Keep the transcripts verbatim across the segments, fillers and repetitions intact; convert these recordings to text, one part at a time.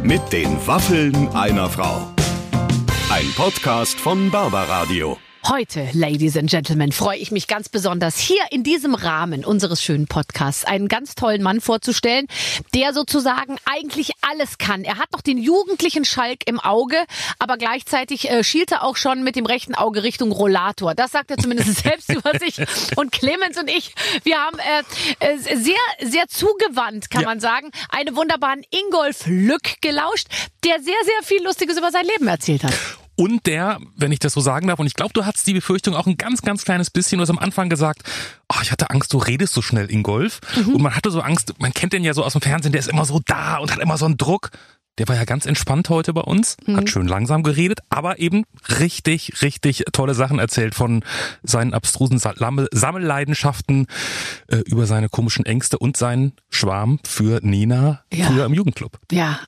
Mit den Waffeln einer Frau. Ein Podcast von Barbaradio. Heute, Ladies and Gentlemen, freue ich mich ganz besonders, hier in diesem Rahmen unseres schönen Podcasts einen ganz tollen Mann vorzustellen, der sozusagen eigentlich alles kann. Er hat noch den jugendlichen Schalk im Auge, aber gleichzeitig äh, schielt er auch schon mit dem rechten Auge Richtung Rollator. Das sagt er zumindest selbst über sich. Und Clemens und ich, wir haben äh, äh, sehr, sehr zugewandt, kann ja. man sagen, einen wunderbaren Ingolf Lück gelauscht, der sehr, sehr viel Lustiges über sein Leben erzählt hat. Und der, wenn ich das so sagen darf, und ich glaube, du hattest die Befürchtung auch ein ganz, ganz kleines bisschen, du hast am Anfang gesagt, oh, ich hatte Angst, du redest so schnell, Ingolf. Mhm. Und man hatte so Angst, man kennt den ja so aus dem Fernsehen, der ist immer so da und hat immer so einen Druck. Der war ja ganz entspannt heute bei uns, mhm. hat schön langsam geredet, aber eben richtig, richtig tolle Sachen erzählt von seinen abstrusen Sammelleidenschaften, äh, über seine komischen Ängste und seinen Schwarm für Nina ja. früher im Jugendclub. Ja.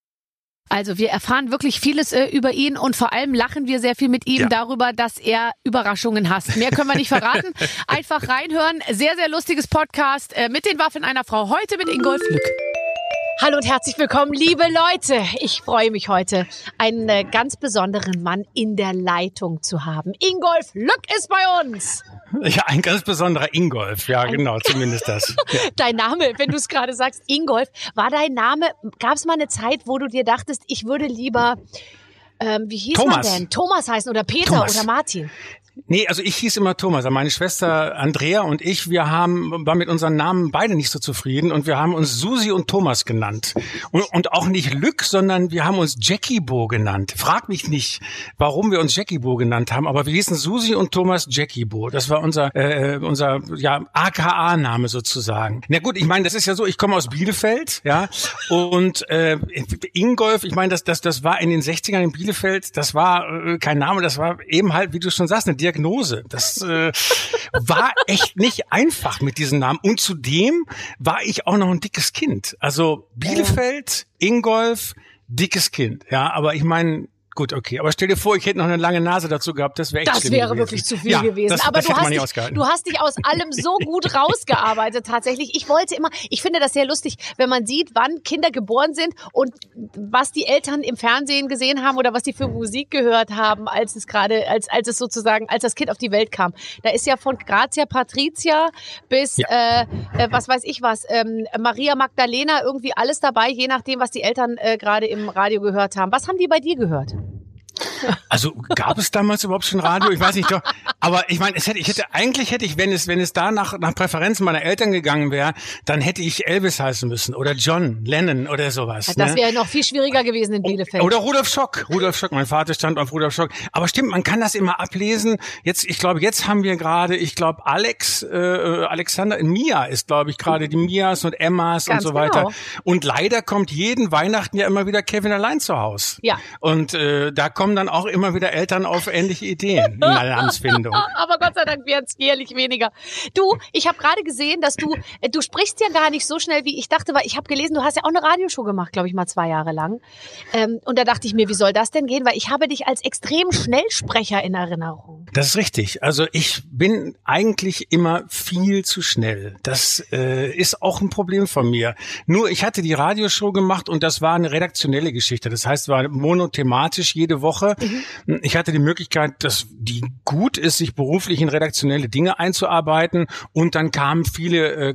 Also wir erfahren wirklich vieles äh, über ihn und vor allem lachen wir sehr viel mit ihm ja. darüber, dass er Überraschungen hasst. Mehr können wir nicht verraten. Einfach reinhören. Sehr, sehr lustiges Podcast äh, mit den Waffeln einer Frau. Heute mit Ingolf Lück. Hallo und herzlich willkommen, liebe Leute. Ich freue mich heute, einen äh, ganz besonderen Mann in der Leitung zu haben. Ingolf Lück ist bei uns. Ja, ein ganz besonderer Ingolf. Ja, ein genau, zumindest das. Ja. Dein Name, wenn du es gerade sagst, Ingolf, war dein Name, gab es mal eine Zeit, wo du dir dachtest, ich würde lieber, ähm, wie hieß Thomas. man denn? Thomas heißen oder Peter Thomas. oder Martin? Nee, also ich hieß immer Thomas. Meine Schwester Andrea und ich, wir haben, waren mit unseren Namen beide nicht so zufrieden und wir haben uns Susi und Thomas genannt. Und, und auch nicht Lück, sondern wir haben uns Jackie Bo genannt. Frag mich nicht, warum wir uns Jackie Bo genannt haben, aber wir hießen Susi und Thomas Jackie Bo. Das war unser, äh, unser, ja, A K A-Name sozusagen. Na gut, ich meine, das ist ja so, ich komme aus Bielefeld, ja, und äh, Ingolf, ich meine, das, das, das war in den sechzigern in Bielefeld, das war äh, kein Name, das war eben halt, wie du schon sagst, eine Diagnose. Das äh, war echt nicht einfach mit diesem Namen. Und zudem war ich auch noch ein dickes Kind. Also Bielefeld, Ingolf, dickes Kind. Ja, aber ich meine, gut, okay. Aber stell dir vor, ich hätte noch eine lange Nase dazu gehabt. Das wäre echt Das schlimm wäre gewesen. wirklich zu viel ja, gewesen. Das, aber das du, hätte hast man nicht dich, ausgehalten. du hast dich aus allem so gut rausgearbeitet tatsächlich. Ich wollte immer, ich finde das sehr lustig, wenn man sieht, wann Kinder geboren sind und was die Eltern im Fernsehen gesehen haben oder was die für Musik gehört haben, als es gerade, als, als es sozusagen, als das Kind auf die Welt kam. Da ist ja von Grazia Patricia bis, ja. äh, was weiß ich was, ähm, Maria Magdalena, irgendwie alles dabei, je nachdem, was die Eltern äh, gerade im Radio gehört haben. Was haben die bei dir gehört? Also gab es damals überhaupt schon Radio? Ich weiß nicht, doch. Aber ich meine, es hätte, ich hätte eigentlich hätte ich, wenn es, wenn es da nach, nach Präferenzen meiner Eltern gegangen wäre, dann hätte ich Elvis heißen müssen oder John Lennon oder sowas. Das ne? wäre noch viel schwieriger gewesen in Bielefeld. Oder Rudolf Schock. Rudolf Schock. Mein Vater stand auf Rudolf Schock. Aber stimmt, man kann das immer ablesen. Jetzt, ich glaube, jetzt haben wir gerade, ich glaube, Alex, äh, Alexander, Mia ist, glaube ich, gerade die Mias und Emmas Ganz und so weiter. genau. Und leider kommt jeden Weihnachten ja immer wieder Kevin allein zu Haus. Ja. Und äh, da kommen dann auch immer wieder Eltern auf ähnliche Ideen in der Namensfindung. Aber Gott sei Dank werden es jährlich weniger. Du, ich habe gerade gesehen, dass du, äh, du sprichst ja gar nicht so schnell, wie ich dachte, weil ich habe gelesen, du hast ja auch eine Radioshow gemacht, glaube ich mal zwei Jahre lang. Ähm, und da dachte ich mir, wie soll das denn gehen? Weil ich habe dich als extrem Schnellsprecher in Erinnerung. Das ist richtig. Also ich bin eigentlich immer viel zu schnell. Das äh, ist auch ein Problem von mir. Nur ich hatte die Radioshow gemacht und das war eine redaktionelle Geschichte. Das heißt, es war monothematisch jede Woche. Mhm. Ich hatte die Möglichkeit, dass die gut ist, sich beruflich in redaktionelle Dinge einzuarbeiten und dann kamen viele äh,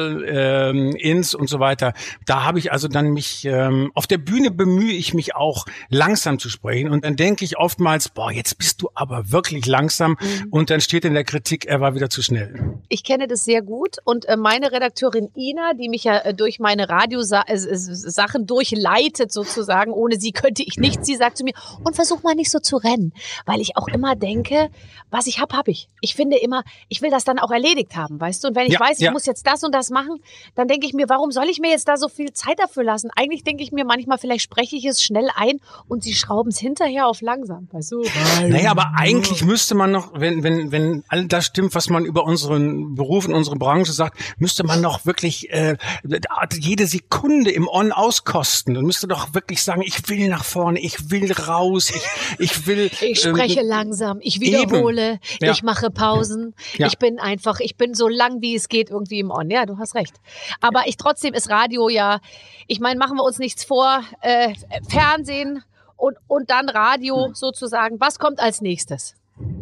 Call-ins ähm, und so weiter. Da habe ich also dann mich, ähm, auf der Bühne bemühe ich mich auch, langsam zu sprechen und dann denke ich oftmals, boah, jetzt bist du aber wirklich langsam mhm. und dann steht in der Kritik, er war wieder zu schnell. Ich kenne das sehr gut und äh, meine Redakteurin Ina, die mich ja äh, durch meine Radiosachen durchleitet sozusagen, ohne sie könnte ich nichts, sie sagt zu mir, und versuch mal nicht so zu rennen, weil ich auch immer denke, was ich hab, hab ich. Ich finde immer, ich will das dann auch erledigt haben, weißt du? Und wenn ich ja, weiß, ich ja. muss jetzt das und das machen, dann denke ich mir, warum soll ich mir jetzt da so viel Zeit dafür lassen? Eigentlich denke ich mir manchmal, vielleicht spreche ich es schnell ein und sie schrauben es hinterher auf langsam, weißt du? Naja, aber eigentlich müsste man noch, wenn wenn wenn all das stimmt, was man über unseren Beruf und unsere Branche sagt, müsste man noch wirklich äh, jede Sekunde im On auskosten und müsste doch wirklich sagen, ich will nach vorne, ich will raus, ich, Ich will. Ich spreche ähm, langsam, ich wiederhole, ja. ich mache Pausen. Ja. Ich bin einfach, ich bin so lang wie es geht irgendwie im On. Ja, du hast recht. Aber ich trotzdem ist Radio ja, ich meine, machen wir uns nichts vor, äh, Fernsehen und, und dann Radio sozusagen. Was kommt als nächstes?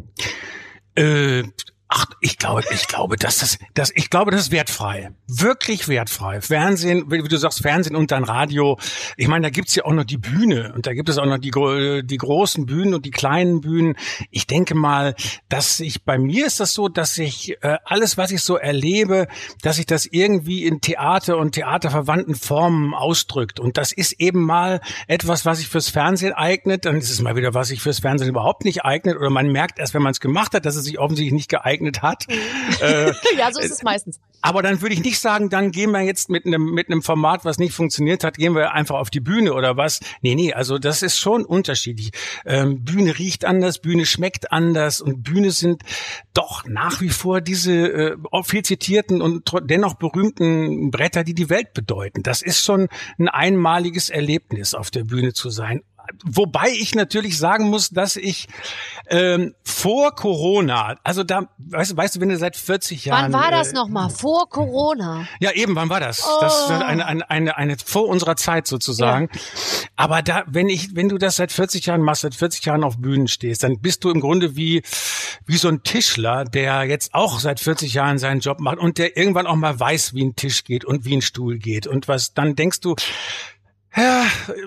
Äh, ach, ich glaube, ich glaube, dass das, das, ich glaube, das ist wertfrei. Wirklich wertfrei. Fernsehen, wie du sagst, Fernsehen und dann Radio. Ich meine, da gibt's ja auch noch die Bühne und da gibt es auch noch die, die großen Bühnen und die kleinen Bühnen. Ich denke mal, dass ich, bei mir ist das so, dass ich äh, alles, was ich so erlebe, dass sich das irgendwie in Theater und theaterverwandten Formen ausdrückt. Und das ist eben mal etwas, was sich fürs Fernsehen eignet. Dann ist es mal wieder, was sich fürs Fernsehen überhaupt nicht eignet. Oder man merkt erst, wenn man es gemacht hat, dass es sich offensichtlich nicht geeignet hat. äh, ja, so ist es meistens. Aber dann würde ich nicht sagen, dann gehen wir jetzt mit einem mit einem Format, was nicht funktioniert hat, gehen wir einfach auf die Bühne oder was. Nee, nee, also das ist schon unterschiedlich. Ähm, Bühne riecht anders, Bühne schmeckt anders und Bühne sind doch nach wie vor diese äh, viel zitierten und dennoch berühmten Bretter, die die Welt bedeuten. Das ist schon ein einmaliges Erlebnis, auf der Bühne zu sein. Wobei ich natürlich sagen muss, dass ich ähm, vor Corona, also da, weißt du, weißt du, wenn du seit vierzig Jahren... Wann war das äh, nochmal? Vor Corona? Ja, eben, wann war das? Oh. Das ist eine, eine, eine, eine vor unserer Zeit sozusagen. Ja. Aber da, wenn ich, wenn du das seit vierzig Jahren machst, seit vierzig Jahren auf Bühnen stehst, dann bist du im Grunde wie, wie so ein Tischler, der jetzt auch seit vierzig Jahren seinen Job macht und der irgendwann auch mal weiß, wie ein Tisch geht und wie ein Stuhl geht und was, dann denkst du, ja,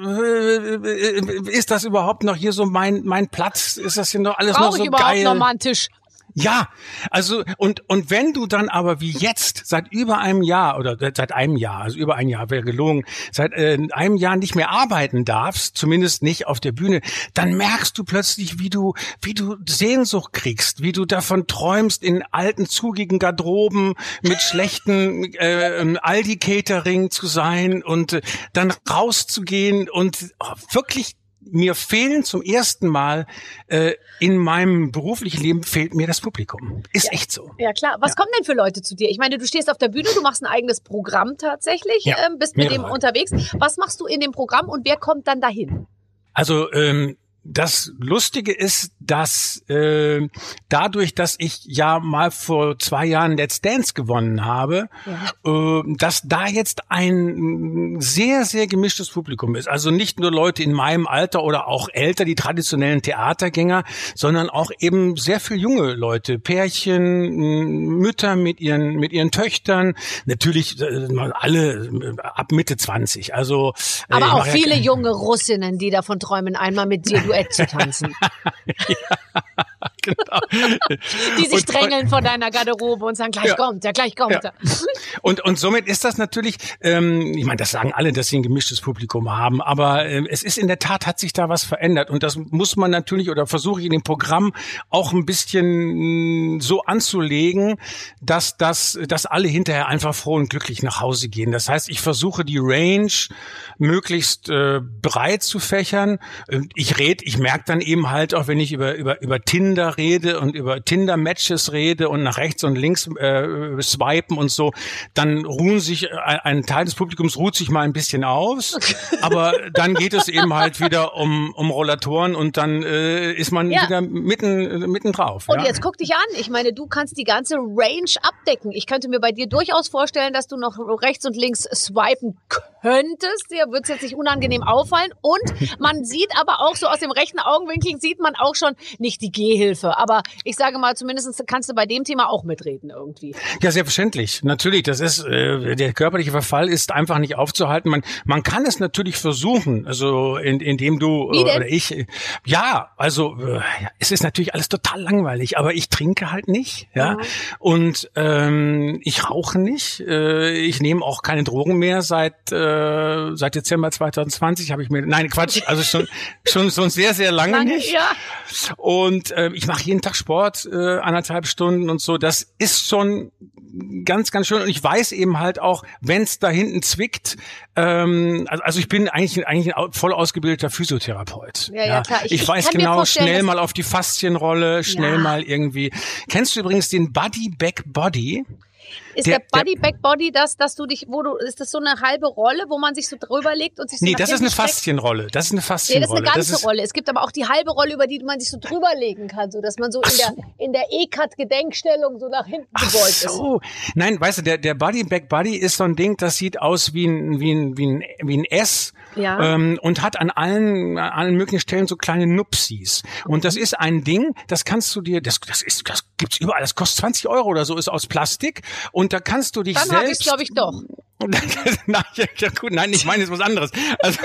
ist das überhaupt noch hier so mein mein Platz? Ist das hier noch alles Brauch noch so ich überhaupt geil? noch mal einen Tisch? Ja, also und und wenn du dann aber wie jetzt seit über einem Jahr oder seit einem Jahr, also über ein Jahr wäre gelogen, seit äh, einem Jahr nicht mehr arbeiten darfst, zumindest nicht auf der Bühne, dann merkst du plötzlich, wie du wie du Sehnsucht kriegst, wie du davon träumst, in alten zugigen Garderoben mit schlechten äh, Aldi-Catering zu sein und äh, dann rauszugehen und oh, wirklich mir fehlen zum ersten Mal äh, in meinem beruflichen Leben fehlt mir das Publikum. Ist ja. echt so. Ja, klar. Was ja. kommen denn für Leute zu dir? Ich meine, du stehst auf der Bühne, du machst ein eigenes Programm tatsächlich, ja. ähm, bist mit Mehrere. dem unterwegs. Was machst du in dem Programm und wer kommt dann dahin? Also ähm, das Lustige ist, dass äh, dadurch, dass ich ja mal vor zwei Jahren Let's Dance gewonnen habe, ja. äh, dass da jetzt ein sehr, sehr gemischtes Publikum ist. Also nicht nur Leute in meinem Alter oder auch älter, die traditionellen Theatergänger, sondern auch eben sehr viel junge Leute, Pärchen, Mütter mit ihren mit ihren Töchtern, natürlich äh, alle ab Mitte zwanzig. Also äh, aber auch viele ja, junge Russinnen, die davon träumen, einmal mit dir Duett zu tanzen. ja, genau. Die sich und, drängeln vor deiner Garderobe und sagen, gleich ja, kommt er, gleich kommt er. Ja. Und, und somit ist das natürlich, ähm, ich meine, das sagen alle, dass sie ein gemischtes Publikum haben, aber äh, es ist in der Tat, hat sich da was verändert und das muss man natürlich oder versuche ich in dem Programm auch ein bisschen mh, so anzulegen, dass, das, dass alle hinterher einfach froh und glücklich nach Hause gehen. Das heißt, ich versuche die Range möglichst äh, breit zu fächern. Ich rede, ich merke dann eben halt auch, wenn ich über über über Tinder rede und über Tinder-Matches rede und nach rechts und links äh, swipen und so, dann ruhen sich, ein, ein Teil des Publikums ruht sich mal ein bisschen aus, aber dann geht es eben halt wieder um um Rollatoren und dann äh, ist man ja. wieder mitten mitten drauf. Und ja? jetzt guck dich an, ich meine, du kannst die ganze Range abdecken. Ich könnte mir bei dir durchaus vorstellen, dass du noch rechts und links swipen könntest. Dir wird es jetzt nicht unangenehm auffallen und man sieht aber auch so aus dem rechten Augenwinkel sieht man auch schon nicht die Gehhilfe, aber ich sage mal, zumindest kannst du bei dem Thema auch mitreden irgendwie. Ja, selbstverständlich. Natürlich, das ist äh, der körperliche Verfall ist einfach nicht aufzuhalten. Man man kann es natürlich versuchen, also in, indem du Wie denn? oder ich äh, ja, also äh, es ist natürlich alles total langweilig, aber ich trinke halt nicht, ja. Mhm. Und ähm, ich rauche nicht, äh, ich nehme auch keine Drogen mehr seit äh, seit Dezember zwanzig zwanzig habe ich mir nein, Quatsch, also schon schon schon sehr sehr lange, lange nicht. Ja. Und äh, ich mache jeden Tag Sport, äh, anderthalb Stunden und so. Das ist schon ganz, ganz schön. Und ich weiß eben halt auch, wenn es da hinten zwickt, ähm, also, also ich bin eigentlich, eigentlich ein voll ausgebildeter Physiotherapeut. Ja, ja, ja. Klar. Ich, ich, ich weiß genau, schnell mal auf die Faszienrolle, schnell ja. mal irgendwie. Kennst du übrigens den Buddy Back Body? Ist der, der Body Back Body das, dass du dich, wo du, ist das so eine halbe Rolle, wo man sich so drüber legt und sich so Nee, nach das ist hinten eine streckt? Faszienrolle. Das ist eine Nee, Faszienrolle. das ist eine ganze das ist, Rolle. Es gibt aber auch die halbe Rolle, über die man sich so drüber legen kann, so dass man so in so. der, in der E-Cut-Gedenkstellung so nach hinten Ach gebeugt ist. so. Nein, weißt du, der, der Body Back Body ist so ein Ding, das sieht aus wie ein, wie ein, wie ein, wie ein S. Ja. Ähm, und hat an allen, an allen möglichen Stellen so kleine Nupsis. Und das ist ein Ding, das kannst du dir, das, das ist, das gibt's überall, das kostet zwanzig Euro oder so, ist aus Plastik. Und da kannst du dich Dann habe ich selbst. glaube ich, doch. nein, ja, gut, nein, ich meine jetzt was anderes. Also,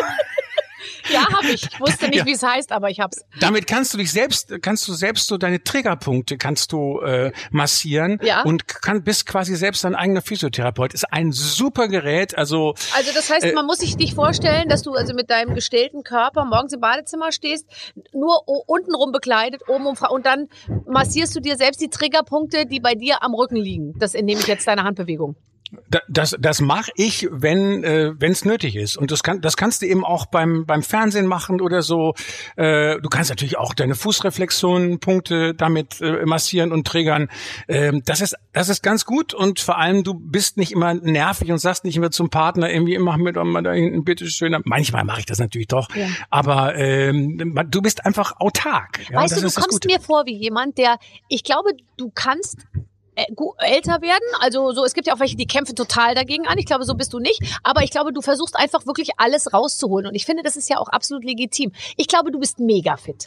Ja, habe ich. Ich wusste nicht, Ja. wie es heißt, aber ich hab's. damit kannst du dich selbst, kannst du selbst so deine Triggerpunkte kannst du äh, massieren Ja. und kann bist quasi selbst dein eigener Physiotherapeut. Ist ein super Gerät. Also Also das heißt, Äh, man muss sich nicht vorstellen, dass du also mit deinem gestellten Körper morgens im Badezimmer stehst, nur o- untenrum bekleidet, oben um und dann massierst du dir selbst die Triggerpunkte, die bei dir am Rücken liegen. Das entnehme ich jetzt deiner Handbewegung. Da- Das, das mache ich, wenn äh, wenn es nötig ist. Und das kann, das kannst du eben auch beim beim Fernsehen machen oder so. Äh, du kannst natürlich auch deine Fußreflexionspunkte damit äh, massieren und triggern. Ähm, das ist das ist ganz gut und vor allem du bist nicht immer nervig und sagst nicht immer zum Partner irgendwie mach mir doch mal da hinten bitte schön. Manchmal mache ich das natürlich doch, Ja. aber ähm, du bist einfach autark. Ja, Weißt das du, du ist das kommst Gute. mir vor wie jemand, der, ich glaube, du kannst äh, gu- älter werden. Also so, es gibt ja auch welche, die kämpfen total dagegen an. Ich glaube, so bist du nicht. Aber ich glaube, du versuchst einfach wirklich alles rauszuholen. Und ich finde, das ist ja auch absolut legitim. Ich glaube, du bist mega fit.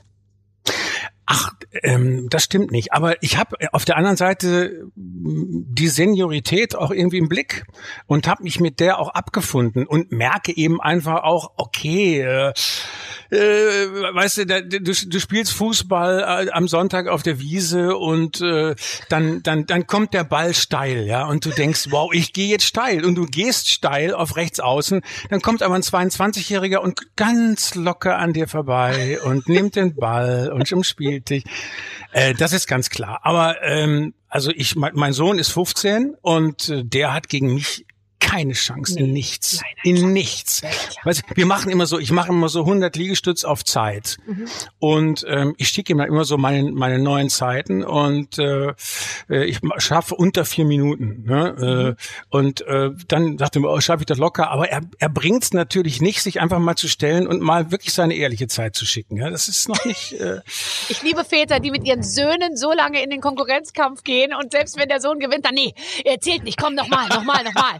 Ach, ähm, das stimmt nicht. Aber ich habe auf der anderen Seite mh, die Seniorität auch irgendwie im Blick und habe mich mit der auch abgefunden und merke eben einfach auch, okay, äh, äh, weißt du, da, du, du spielst Fußball äh, am Sonntag auf der Wiese und äh, dann dann dann kommt der Ball steil, ja, und du denkst, wow, ich gehe jetzt steil und du gehst steil auf rechts außen, dann kommt aber ein zweiundzwanzigjähriger und ganz locker an dir vorbei und nimmt den Ball und umspielt dich. Äh, das ist ganz klar. Aber ähm, also ich, mein, mein Sohn ist fünfzehn und äh, der hat gegen mich keine Chance, in nichts, in nichts. Weißt du, wir machen immer so, ich mache immer so hundert Liegestütz auf Zeit Mhm. und ähm, ich schicke ihm dann immer so meine meine neuen Zeiten und äh, äh, ich ma- schaffe unter vier Minuten. Ne? Mhm. Äh, und äh, dann sagt er mir, oh, schaffe ich das locker, aber er er bringt es natürlich nicht, sich einfach mal zu stellen und mal wirklich seine ehrliche Zeit zu schicken. Ja, das ist noch nicht. Äh, Ich liebe Väter, die mit ihren Söhnen so lange in den Konkurrenzkampf gehen und selbst wenn der Sohn gewinnt, dann nee, er zählt nicht, komm nochmal, nochmal, nochmal.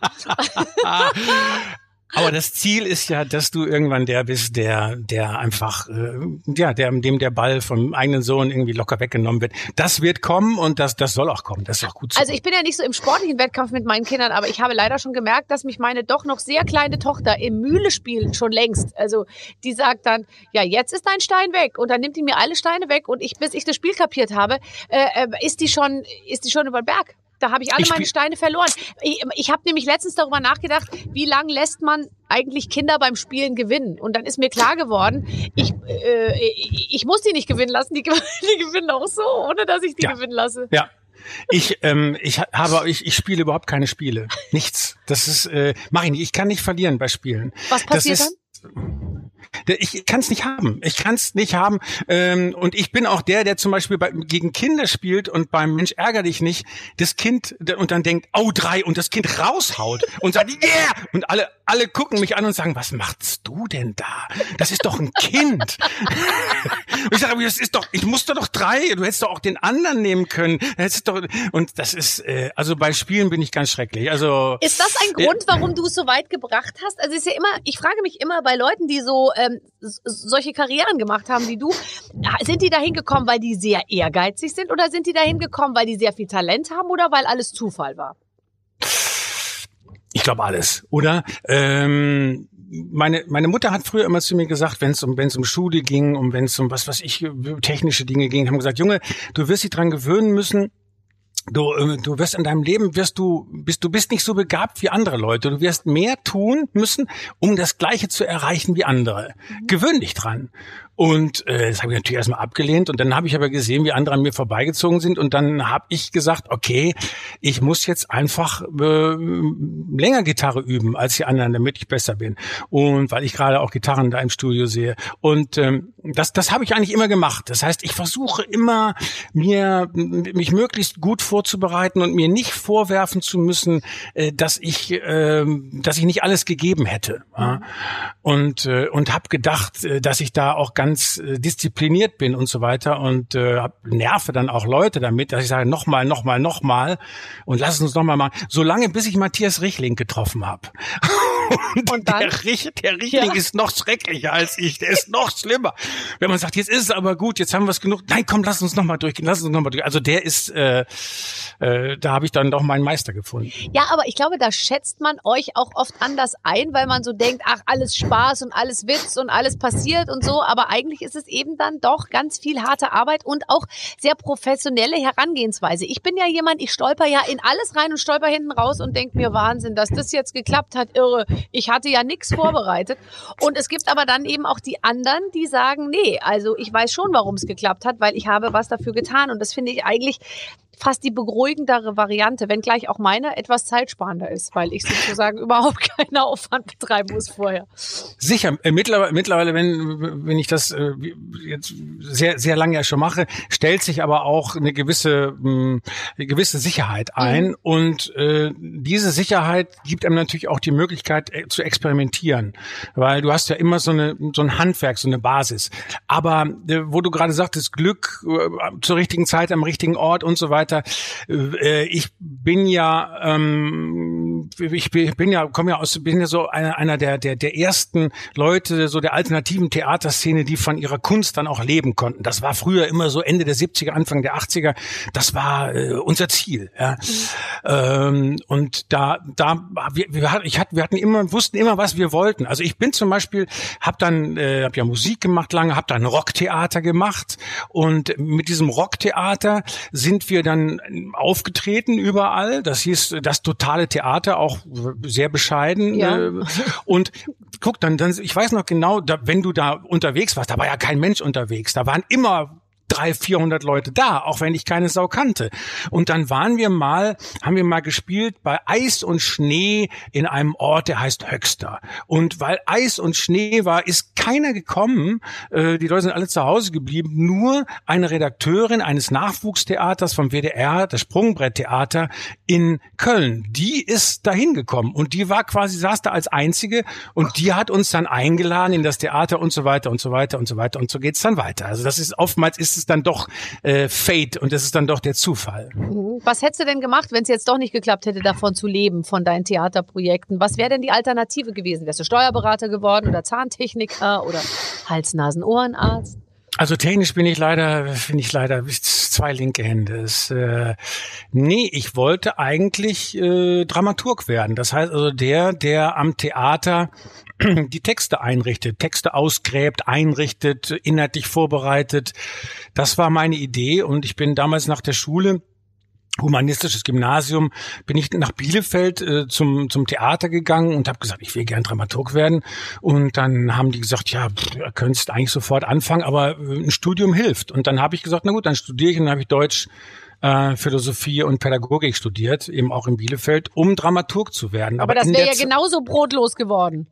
Aber das Ziel ist ja, dass du irgendwann der bist, der, der einfach, äh, ja, der, dem der Ball vom eigenen Sohn irgendwie locker weggenommen wird. Das wird kommen und das, das soll auch kommen. Das ist auch gut so. Also ich bin ja nicht so im sportlichen Wettkampf mit meinen Kindern, aber ich habe leider schon gemerkt, dass mich meine doch noch sehr kleine Tochter im Mühle-Spielen schon längst, also die sagt dann, ja, jetzt ist dein Stein weg und dann nimmt die mir alle Steine weg und ich, bis ich das Spiel kapiert habe, äh, ist die schon, ist die schon über den Berg. Da habe ich alle Ich meine spiel- Steine verloren. Ich, ich habe nämlich letztens darüber nachgedacht, wie lange lässt man eigentlich Kinder beim Spielen gewinnen? Und dann ist mir klar geworden, ich, äh, ich, ich muss die nicht gewinnen lassen, die, die gewinnen auch so, ohne dass ich die Ja. gewinnen lasse. Ja. Ich, ähm, ich ha- habe, ich, ich spiele überhaupt keine Spiele. Nichts. Das ist, äh, mach ich nicht. Ich kann nicht verlieren bei Spielen. Was passiert das ist, dann? Ich kann es nicht haben. Ich kann es nicht haben. Ähm, und ich bin auch der, der zum Beispiel bei, gegen Kinder spielt und beim Mensch ärger dich nicht, das Kind und dann denkt, oh drei und das Kind raushaut und sagt, yeah! Und alle, alle gucken mich an und sagen, was machst du denn da? Das ist doch ein Kind. Und ich sage, aber das ist doch, ich musste doch drei, du hättest doch auch den anderen nehmen können. Das ist doch, und das ist, äh, also bei Spielen bin ich ganz schrecklich. Also Ist das ein Grund, warum du es so weit gebracht hast? Also es ist ja immer, ich frage mich immer bei Leuten, die so ähm, s- solche Karrieren gemacht haben wie du, sind die dahin gekommen, weil die sehr ehrgeizig sind oder sind die dahin gekommen, weil die sehr viel Talent haben oder weil alles Zufall war? Ich glaube alles, oder? Ähm, meine meine Mutter hat früher immer zu mir gesagt, wenn es um wenn es um Schule ging, um wenn es um was was ich technische Dinge ging, haben gesagt, Junge, du wirst dich dran gewöhnen müssen. Du, äh, du wirst in deinem Leben wirst du bist du bist nicht so begabt wie andere Leute. Du wirst mehr tun müssen, um das Gleiche zu erreichen wie andere. Gewöhn dich dran. Und äh, das habe ich natürlich erstmal abgelehnt. Und dann habe ich aber gesehen, wie andere an mir vorbeigezogen sind. Und dann habe ich gesagt, okay, ich muss jetzt einfach äh, länger Gitarre üben als die anderen, damit ich besser bin. Und weil ich gerade auch Gitarren da im Studio sehe. Und ähm, das das habe ich eigentlich immer gemacht. Das heißt, ich versuche immer, mir mich möglichst gut vorzubereiten und mir nicht vorwerfen zu müssen, äh, dass ich, äh, dass ich nicht alles gegeben hätte. Ja? Und äh, und habe gedacht, äh, dass ich da auch ganz äh, diszipliniert bin und so weiter und äh, hab, nerve dann auch Leute damit, dass ich sage, nochmal, nochmal, nochmal und lass uns nochmal machen. Solange bis ich Matthias Richling getroffen habe. Und, und dann? Der, Rich, der Richling ja. ist noch schrecklicher als ich. Der ist noch schlimmer. Wenn man sagt, jetzt ist es aber gut, jetzt haben wir es genug. Nein, komm, lass uns nochmal durchgehen, lass uns nochmal durchgehen. Also der ist, äh, äh, da habe ich dann doch meinen Meister gefunden. Ja, aber ich glaube, da schätzt man euch auch oft anders ein, weil man so denkt, ach, alles Spaß und alles Witz und alles passiert und so. Aber eigentlich ist es eben dann doch ganz viel harte Arbeit und auch sehr professionelle Herangehensweise. Ich bin ja jemand, ich stolper ja in alles rein und stolper hinten raus und denke mir, Wahnsinn, dass das jetzt geklappt hat, irre. Ich hatte ja nichts vorbereitet. Und es gibt aber dann eben auch die anderen, die sagen, nee, also ich weiß schon, warum es geklappt hat, weil ich habe was dafür getan. Und das finde ich eigentlich fast die beruhigendere Variante, wenngleich auch meine etwas zeitsparender ist, weil ich sozusagen überhaupt keinen Aufwand betreiben muss vorher. Sicher, äh, mittlerweile, mittlerweile, wenn wenn ich das äh, jetzt sehr sehr lange ja schon mache, stellt sich aber auch eine gewisse mh, eine gewisse Sicherheit ein mhm. und äh, diese Sicherheit gibt einem natürlich auch die Möglichkeit äh, zu experimentieren, weil du hast ja immer so eine so ein Handwerk, so eine Basis. Aber äh, wo du gerade sagtest, Glück äh, zur richtigen Zeit am richtigen Ort und so weiter. Ich bin ja, ähm, ich bin ja, komme ja aus, bin ja so einer, einer der, der, der ersten Leute, so der alternativen Theaterszene, die von ihrer Kunst dann auch leben konnten. Das war früher immer so Ende der siebziger, Anfang der achtziger. Das war äh, unser Ziel. Ja. Mhm. Ähm, und da, da, wir, wir, ich hatte, wir hatten immer, wussten immer, was wir wollten. Also ich bin zum Beispiel, habe dann, äh, habe ja Musik gemacht lange, habe dann Rocktheater gemacht und mit diesem Rocktheater sind wir dann aufgetreten überall. Das hieß das totale Theater, auch sehr bescheiden. Ja. Und guck, dann, dann, ich weiß noch genau, da, wenn du da unterwegs warst, da war ja kein Mensch unterwegs. Da waren immer drei, vierhundert Leute da, auch wenn ich keine Sau kannte. Und dann waren wir mal, haben wir mal gespielt bei Eis und Schnee in einem Ort, der heißt Höxter. Und weil Eis und Schnee war, ist keiner gekommen. Äh, die Leute sind alle zu Hause geblieben. Nur eine Redakteurin eines Nachwuchstheaters vom W D R, das Sprungbretttheater in Köln, die ist dahin gekommen. Und die war quasi, saß da als Einzige und die hat uns dann eingeladen in das Theater und so weiter und so weiter und so weiter. Und so geht's dann weiter. Also das ist oftmals ist es dann doch äh, Fate und das ist dann doch der Zufall. Was hättest du denn gemacht, wenn es jetzt doch nicht geklappt hätte, davon zu leben, von deinen Theaterprojekten? Was wäre denn die Alternative gewesen? Wärst du Steuerberater geworden oder Zahntechniker oder Hals-Nasen-Ohrenarzt? Also technisch bin ich leider, bin ich leider zwei linke Hände. Es, äh, nee, ich wollte eigentlich äh, Dramaturg werden. Das heißt also der, der am Theater die Texte einrichtet, Texte ausgräbt, einrichtet, inhaltlich vorbereitet. Das war meine Idee und ich bin damals nach der Schule, humanistisches Gymnasium, bin ich nach Bielefeld äh, zum zum Theater gegangen und habe gesagt, ich will gern Dramaturg werden. Und dann haben die gesagt, ja, pff, ihr könntest eigentlich sofort anfangen, aber äh, ein Studium hilft. Und dann habe ich gesagt, na gut, dann studiere ich und dann habe ich Deutsch, äh, Philosophie und Pädagogik studiert, eben auch in Bielefeld, um Dramaturg zu werden. Aber, aber das wäre ja genauso brotlos geworden.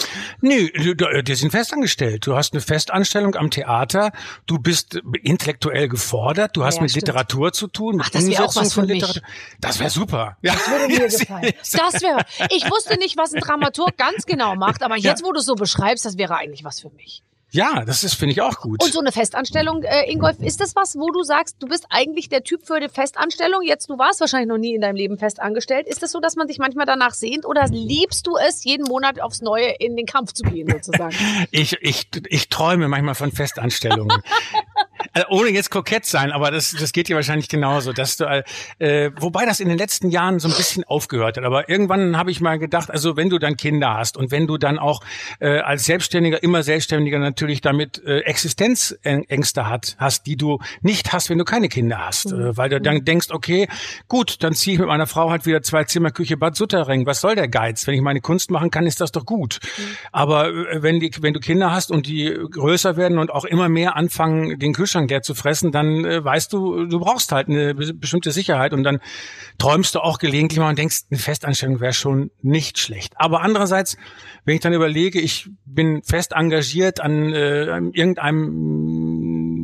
Nee, die sind festangestellt. Du hast eine Festanstellung am Theater, du bist intellektuell gefordert, du hast ja, mit stimmt. Literatur zu tun, mit Ach, das wäre auch was für mich. Das wäre super. Ja. Das würde mir gefallen. Das wäre. Ich wusste nicht, was ein Dramaturg ganz genau macht, aber jetzt, ja. wo du es so beschreibst, das wäre eigentlich was für mich. Ja, das ist, finde ich, auch gut. Und so eine Festanstellung, äh, Ingolf, ist das was, wo du sagst, du bist eigentlich der Typ für eine Festanstellung? Jetzt, du warst wahrscheinlich noch nie in deinem Leben festangestellt. Ist das so, dass man sich manchmal danach sehnt oder liebst du es, jeden Monat aufs Neue in den Kampf zu gehen, sozusagen? ich, ich, ich träume manchmal von Festanstellungen. Also ohne jetzt kokett sein, aber das, das geht dir wahrscheinlich genauso, dass du, äh, wobei das in den letzten Jahren so ein bisschen aufgehört hat. Aber irgendwann habe ich mal gedacht, also wenn du dann Kinder hast und wenn du dann auch äh, als Selbstständiger, immer Selbstständiger natürlich damit äh, Existenzängste hat, hast, die du nicht hast, wenn du keine Kinder hast. Mhm. Äh, weil du dann denkst, okay, gut, dann ziehe ich mit meiner Frau halt wieder zwei Zimmer, Küche, Bad, Sutterring. Was soll der Geiz? Wenn ich meine Kunst machen kann, ist das doch gut. Mhm. Aber äh, wenn die, wenn du Kinder hast und die größer werden und auch immer mehr anfangen, den Kühlschrank leer zu fressen, dann äh, weißt du, du brauchst halt eine be- bestimmte Sicherheit und dann träumst du auch gelegentlich mal und denkst, eine Festanstellung wäre schon nicht schlecht. Aber andererseits, wenn ich dann überlege, ich bin fest engagiert an, äh, an irgendeinem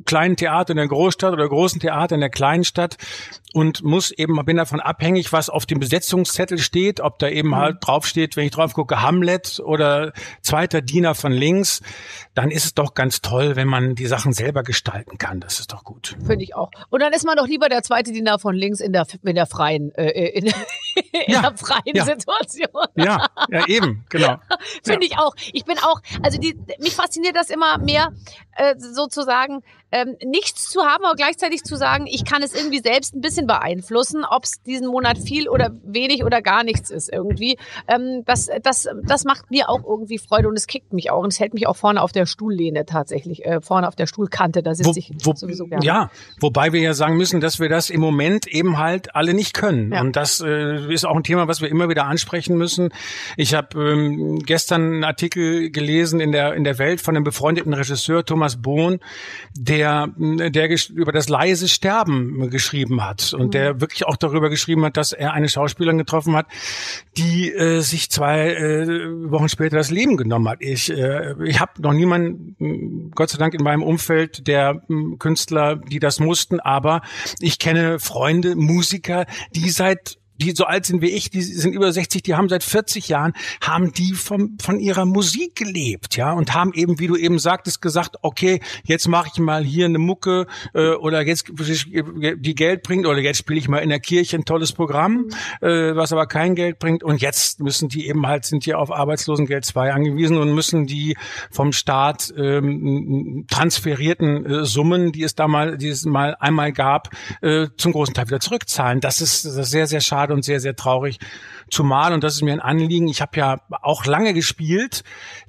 kleinen Theater in der Großstadt oder großen Theater in der kleinen Stadt und muss eben, bin davon abhängig, was auf dem Besetzungszettel steht, ob da eben halt draufsteht, wenn ich drauf gucke, Hamlet oder zweiter Diener von links, dann ist es doch ganz toll, wenn man die Sachen selber gestalten kann. Das ist doch gut. Finde ich auch. Und dann ist man doch lieber der zweite Diener von links in der, in der freien, äh, in, in ja, der freien ja. Situation. Ja, ja, eben, genau. Finde ja. ich auch. Ich bin auch, also die, mich fasziniert das immer mehr, äh, sozusagen, ähm, nichts zu haben, aber gleichzeitig zu sagen, ich kann es irgendwie selbst ein bisschen beeinflussen, ob es diesen Monat viel oder wenig oder gar nichts ist irgendwie. Ähm, das, das, das macht mir auch irgendwie Freude und es kickt mich auch und es hält mich auch vorne auf der Stuhllehne tatsächlich, äh, vorne auf der Stuhlkante, da sitze ich wo, sowieso gerne. Ja, wobei wir ja sagen müssen, dass wir das im Moment eben halt alle nicht können. Ja. Und das äh, ist auch ein Thema, was wir immer wieder ansprechen müssen. Ich habe ähm, gestern einen Artikel gelesen in der in der Welt von einem befreundeten Regisseur, Thomas Bohn, der der über das leise Sterben geschrieben hat und mhm. der wirklich auch darüber geschrieben hat, dass er eine Schauspielerin getroffen hat, die äh, sich zwei äh, Wochen später das Leben genommen hat. Ich äh, ich habe noch niemanden, Gott sei Dank, in meinem Umfeld der äh, Künstler, die das mussten, aber ich kenne Freunde, Musiker, die seit die so alt sind wie ich, die sind über sechzig, die haben seit vierzig Jahren, haben die vom, von ihrer Musik gelebt, ja, und haben eben, wie du eben sagtest, gesagt, okay, jetzt mache ich mal hier eine Mucke äh, oder jetzt die Geld bringt oder jetzt spiele ich mal in der Kirche ein tolles Programm, mhm. äh, was aber kein Geld bringt und jetzt müssen die eben halt, sind die auf Arbeitslosengeld zwei angewiesen und müssen die vom Staat ähm, transferierten äh, Summen, die es da mal, die es mal einmal gab, äh, zum großen Teil wieder zurückzahlen. Das ist, das ist sehr, sehr schade und sehr, sehr traurig. Zumal, und das ist mir ein Anliegen, ich habe ja auch lange gespielt,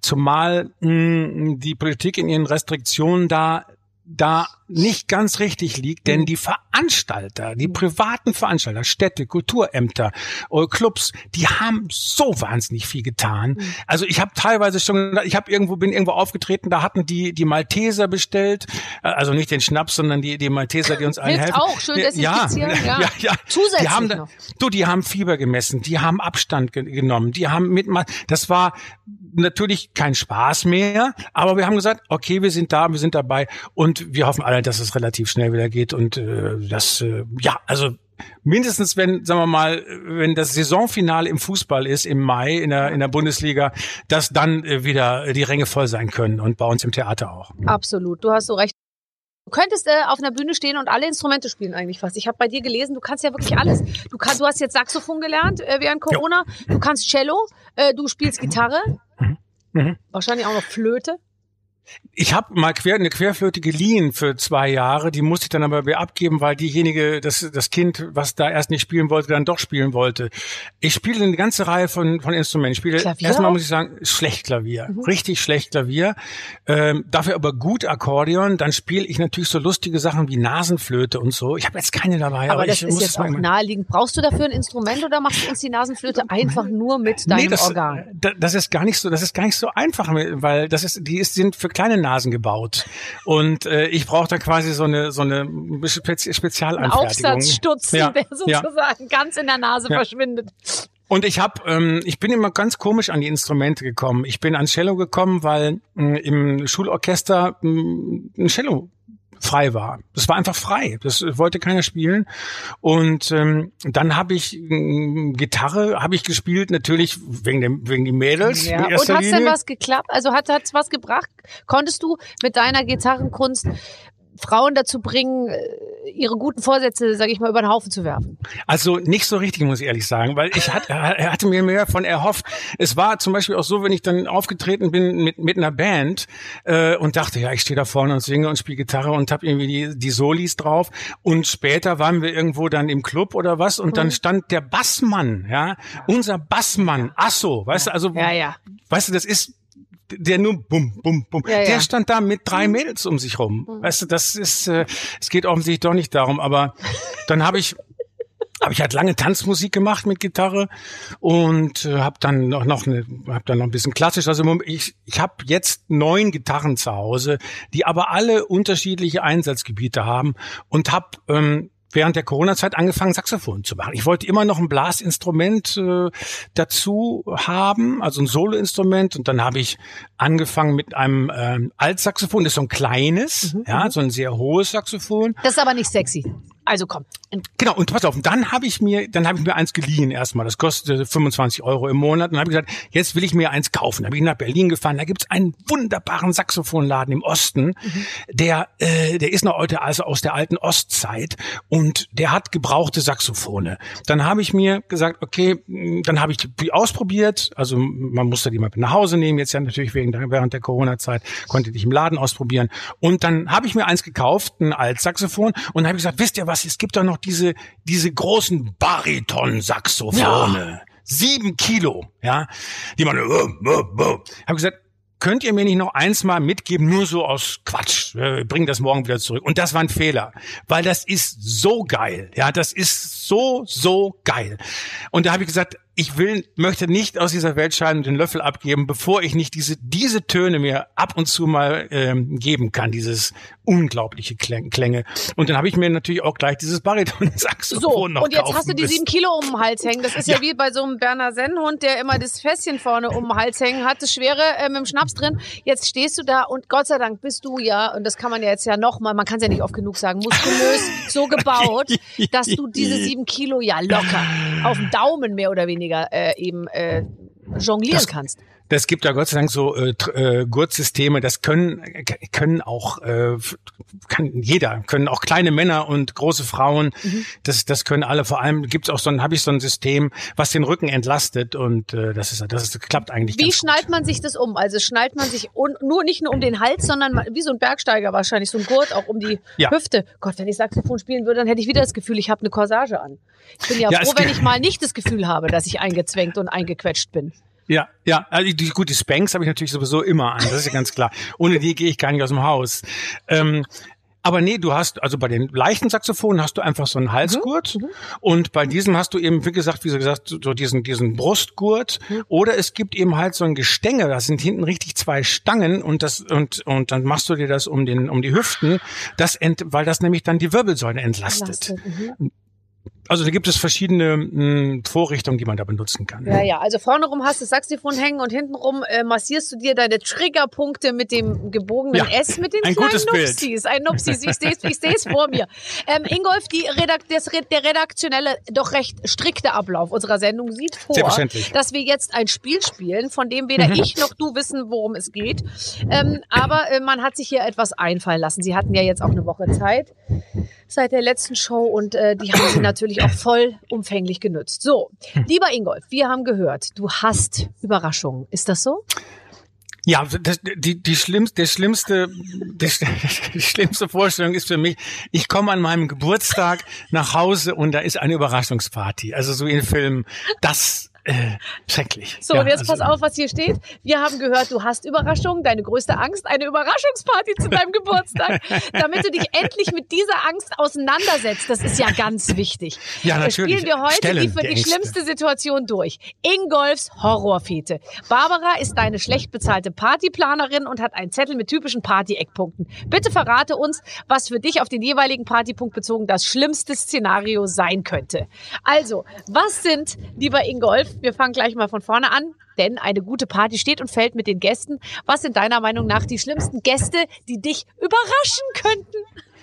zumal mh, die Politik in ihren Restriktionen da da nicht ganz richtig liegt, denn die Veranstalter, die privaten Veranstalter, Städte, Kulturämter, Clubs, die haben so wahnsinnig viel getan. Also ich habe teilweise schon, ich habe irgendwo bin irgendwo aufgetreten, da hatten die die Malteser bestellt, also nicht den Schnaps, sondern die die Malteser, die uns allen Hilft helfen. auch schön desinfizieren, ja, ja, ja, ja. Zusätzlich die haben, noch. Du, die haben Fieber gemessen, die haben Abstand ge- genommen, die haben mit, das war natürlich kein Spaß mehr, aber wir haben gesagt, okay, wir sind da, wir sind dabei und wir hoffen alle, dass es relativ schnell wieder geht und äh, das, äh, ja, also mindestens wenn, sagen wir mal, wenn das Saisonfinale im Fußball ist im Mai in der in der Bundesliga, dass dann äh, wieder die Ränge voll sein können und bei uns im Theater auch. Absolut, du hast so recht. Du könntest äh, auf einer Bühne stehen und alle Instrumente spielen eigentlich fast. Ich habe bei dir gelesen, du kannst ja wirklich alles. Du kannst, du hast jetzt Saxophon gelernt äh, während Corona, jo. Du kannst Cello, äh, du spielst Gitarre, mhm. Mhm. wahrscheinlich auch noch Flöte. Ich habe mal quer, eine Querflöte geliehen für zwei Jahre, die musste ich dann aber wieder abgeben, weil diejenige, das, das Kind, was da erst nicht spielen wollte, dann doch spielen wollte. Ich spiele eine ganze Reihe von, von Instrumenten. Ich spiele Klavier? Erstmal muss ich sagen, schlecht Klavier, mhm. richtig schlecht Klavier, ähm, dafür aber gut Akkordeon. Dann spiele ich natürlich so lustige Sachen wie Nasenflöte und so. Ich habe jetzt keine dabei. Aber, aber das ich ist jetzt auch naheliegend. Brauchst du dafür ein Instrument oder machst du uns die Nasenflöte einfach nur mit deinem nee, das, Organ? Das ist gar nicht so, das ist gar nicht so einfach, weil das ist, die ist, sind für kleine Nasen gebaut und äh, ich brauche da quasi so eine so eine Spezi- Spezialanfertigung. Ein Aufsatzstutzen, ja, der sozusagen ja. ganz in der Nase ja. verschwindet. Und ich habe, ähm, ich bin immer ganz komisch an die Instrumente gekommen. Ich bin ans Cello gekommen, weil äh, im Schulorchester äh, ein Cello frei war. Das war einfach frei. Das wollte keiner spielen. Und ähm, dann habe ich äh, Gitarre habe ich gespielt, natürlich wegen dem wegen die Mädels. Ja. Und hat's denn was geklappt? Also hat hat's was gebracht? Konntest du mit deiner Gitarrenkunst Frauen dazu bringen, ihre guten Vorsätze, sage ich mal, über den Haufen zu werfen? Also nicht so richtig, muss ich ehrlich sagen, weil ich hatte, er hatte mir mehr von erhofft. Es war zum Beispiel auch so, wenn ich dann aufgetreten bin mit mit einer Band äh, und dachte, ja, ich stehe da vorne und singe und spiele Gitarre und habe irgendwie die die Solis drauf. Und später waren wir irgendwo dann im Club oder was und dann stand der Bassmann, ja, unser Bassmann, Asso, weißt du, also, ja, ja. weißt du, das ist der nur bum, bum, bum. Ja, der ja. stand da mit drei Mädels um sich rum. Mhm. Weißt du, das ist, äh, es geht offensichtlich doch nicht darum, aber dann habe ich, habe ich halt lange Tanzmusik gemacht mit Gitarre und äh, habe dann noch noch eine, habe dann noch ein bisschen klassisch. Also ich, ich habe jetzt neun Gitarren zu Hause, die aber alle unterschiedliche Einsatzgebiete haben und habe ähm, während der Corona-Zeit angefangen, Saxophon zu machen. Ich wollte immer noch ein Blasinstrument äh, dazu haben, also ein Soloinstrument. Und dann habe ich angefangen mit einem ähm, Altsaxophon. Das ist so ein kleines, mhm. ja, so ein sehr hohes Saxophon. Das ist aber nicht sexy. Also komm. Genau, und pass auf, dann habe ich mir, dann habe ich mir eins geliehen erstmal. Das kostete fünfundzwanzig Euro im Monat. Und dann habe ich gesagt, jetzt will ich mir eins kaufen. Da habe ich nach Berlin gefahren. Da gibt's einen wunderbaren Saxophonladen im Osten, mhm. der, äh, der ist noch heute also aus der alten Ostzeit und der hat gebrauchte Saxophone. Dann habe ich mir gesagt, okay, dann habe ich die ausprobiert. Also man musste die mal nach Hause nehmen. Jetzt ja natürlich wegen der, während der Corona-Zeit konnte ich im Laden ausprobieren. Und dann habe ich mir eins gekauft, ein Altsaxophon, und habe gesagt, wisst ihr was? Es gibt doch noch diese diese großen Bariton-Saxophone, ja. sieben Kilo, ja, die man, äh, äh, äh. habe gesagt, könnt ihr mir nicht noch eins mal mitgeben, nur so aus Quatsch, äh, bring das morgen wieder zurück. Und das war ein Fehler, weil das ist so geil, ja, das ist so, so geil. Und da habe ich gesagt, ich will, möchte nicht aus dieser Welt scheiden und den Löffel abgeben, bevor ich nicht diese diese Töne mir ab und zu mal ähm, geben kann, dieses unglaubliche Klänge. Und dann habe ich mir natürlich auch gleich dieses Bariton-Saxophon so, noch und jetzt kaufen hast du die müssen. sieben Kilo um den Hals hängen. Das ist ja, Ja. wie bei so einem Berner Sennhund, der immer das Fässchen vorne um den Hals hängen hat, das Schwere äh, mit dem Schnaps drin. Jetzt stehst du da und Gott sei Dank bist du ja, und das kann man ja jetzt ja nochmal, man kann es ja nicht oft genug sagen, muskulös so gebaut, dass du diese sieben Kilo ja locker auf dem Daumen mehr oder weniger äh, eben äh, jonglieren das, kannst. Das gibt ja Gott sei Dank so äh, äh, Gurtsysteme, das können können auch äh, kann jeder, können auch kleine Männer und große Frauen, mhm. das das können alle. Vor allem gibt's auch so ein, habe ich so ein System, was den Rücken entlastet, und äh, das ist das, ist, das klappt eigentlich Wie ganz schnallt gut. man sich das um? Also schnallt man sich un, nur nicht nur um den Hals, sondern wie so ein Bergsteiger wahrscheinlich, so ein Gurt auch um die Ja. Hüfte. Gott, wenn ich Saxophon spielen würde, dann hätte ich wieder das Gefühl, ich habe eine Corsage an. Ich bin ja, Ja, froh, es- wenn ich mal nicht das Gefühl habe, dass ich eingezwängt und eingequetscht bin. Ja, ja, also die, gut, die Spanks habe ich natürlich sowieso immer an, das ist ja ganz klar. Ohne die gehe ich gar nicht aus dem Haus. Ähm, aber nee, du hast, also bei den leichten Saxophonen hast du einfach so einen Halsgurt, mhm. und bei diesem hast du eben, wie gesagt, wie so gesagt, so diesen diesen Brustgurt, mhm. oder es gibt eben halt so ein Gestänge, da sind hinten richtig zwei Stangen, und das und und dann machst du dir das um den um die Hüften, das ent, weil das nämlich dann die Wirbelsäule entlastet. Entlastet, mhm. Also da gibt es verschiedene mh, Vorrichtungen, die man da benutzen kann. Ja, ja, also vorne rum hast du das Saxophon hängen und hinten rum äh, massierst du dir deine Triggerpunkte mit dem gebogenen Ja, S, mit den ein kleinen gutes Bild. Nupsis. Ein Nupsis, ich sehe ich seh's vor mir. Ähm, Ingolf, die Redak das, der redaktionelle, doch recht strikte Ablauf unserer Sendung sieht vor, Selbstverständlich. dass wir jetzt ein Spiel spielen, von dem weder ich noch du wissen, worum es geht. Ähm, aber äh, man hat sich hier etwas einfallen lassen. Sie hatten ja jetzt auch eine Woche Zeit seit der letzten Show, und äh, die haben sie natürlich auch voll umfänglich genutzt. So, lieber Ingolf, wir haben gehört, du hast Überraschungen. Ist das so? Ja, das, die, die schlimmste, der schlimmste, die, die schlimmste Vorstellung ist für mich, ich komme an meinem Geburtstag nach Hause und da ist eine Überraschungsparty. Also so in Filmen, das äh, schrecklich. So, ja, und jetzt also, pass auf, was hier steht. Wir haben gehört, du hast Überraschungen, deine größte Angst, eine Überraschungsparty zu deinem Geburtstag, damit du dich endlich mit dieser Angst auseinandersetzt. Das ist ja ganz wichtig. Ja, natürlich. Spielen wir heute Stellen die für der die Ängste. schlimmste Situation durch. Ingolfs Horrorfete. Barbara ist deine schlecht bezahlte Partyplanerin und hat einen Zettel mit typischen Party-Eckpunkten. Bitte verrate uns, was für dich auf den jeweiligen Partypunkt bezogen das schlimmste Szenario sein könnte. Also, was sind, lieber Ingolf, wir fangen gleich mal von vorne an, denn eine gute Party steht und fällt mit den Gästen. Was sind deiner Meinung nach die schlimmsten Gäste, die dich überraschen könnten?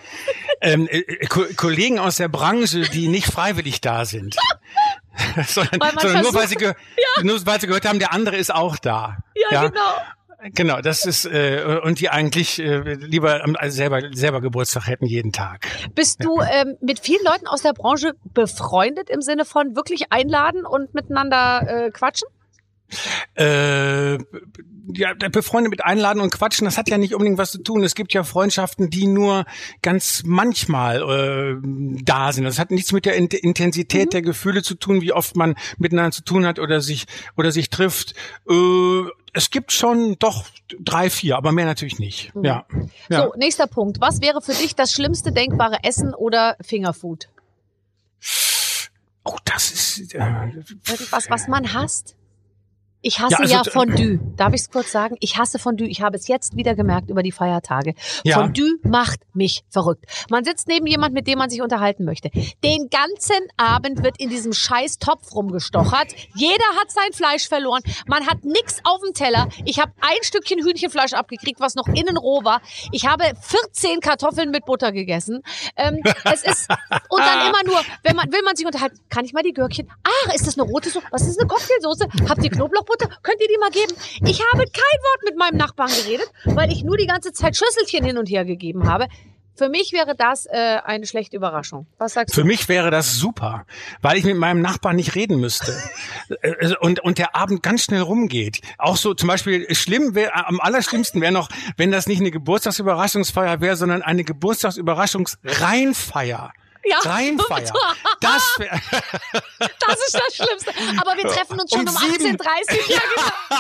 Ähm, äh, Ko Kollegen aus der Branche, die nicht freiwillig da sind. sondern Weil man sondern nur, versucht- weil sie ge nur weil sie gehört haben, der andere ist auch da. Ja, genau. Genau, das ist äh, und die eigentlich äh, lieber am- also selber selber Geburtstag hätten jeden Tag. Bist du ähm, mit vielen Leuten aus der Branche befreundet im Sinne von wirklich einladen und miteinander äh, quatschen? Äh, ja, befreundet mit Einladen und Quatschen, das hat ja nicht unbedingt was zu tun. Es gibt ja Freundschaften, die nur ganz manchmal äh, da sind. Das hat nichts mit der In Intensität mhm. der Gefühle zu tun, wie oft man miteinander zu tun hat oder sich oder sich trifft. Äh, es gibt schon doch drei, vier, aber mehr natürlich nicht. Mhm. Ja. ja. So, nächster Punkt. Was wäre für dich das schlimmste denkbare Essen oder Fingerfood? Oh, das ist äh, Irgendwas, was man hasst? Ich hasse Ja, also- ja Fondue. Darf ich es kurz sagen? Ich hasse Fondue. Ich habe es jetzt wieder gemerkt über die Feiertage. Ja. Fondue macht mich verrückt. Man sitzt neben jemand, mit dem man sich unterhalten möchte. Den ganzen Abend wird in diesem scheiß Topf rumgestochert. Jeder hat sein Fleisch verloren. Man hat nix auf dem Teller. Ich habe ein Stückchen Hühnchenfleisch abgekriegt, was noch innen roh war. Ich habe vierzehn Kartoffeln mit Butter gegessen. Ähm, es ist, und dann immer nur, wenn man, will man sich unterhalten, kann ich mal die Gürkchen? Ach, ist das eine rote Soße? Was ist eine Cocktailsoße? Habt ihr Knoblauchbutter? Könnt ihr die mal geben? Ich habe kein Wort mit meinem Nachbarn geredet, weil ich nur die ganze Zeit Schüsselchen hin und her gegeben habe. Für mich wäre das äh, eine schlechte Überraschung. Was sagst Für du? mich wäre das super, weil ich mit meinem Nachbarn nicht reden müsste. Äh, und, und der Abend ganz schnell rumgeht. Auch so zum Beispiel schlimm wäre, am allerschlimmsten wäre noch, wenn das nicht eine Geburtstagsüberraschungsfeier wäre, sondern eine Geburtstagsüberraschungsreinfeier. Ja. Reinfeier. Das wäre. Das ist das Schlimmste. Aber wir treffen uns schon um, Um achtzehn sieben. Uhr dreißig. Ja,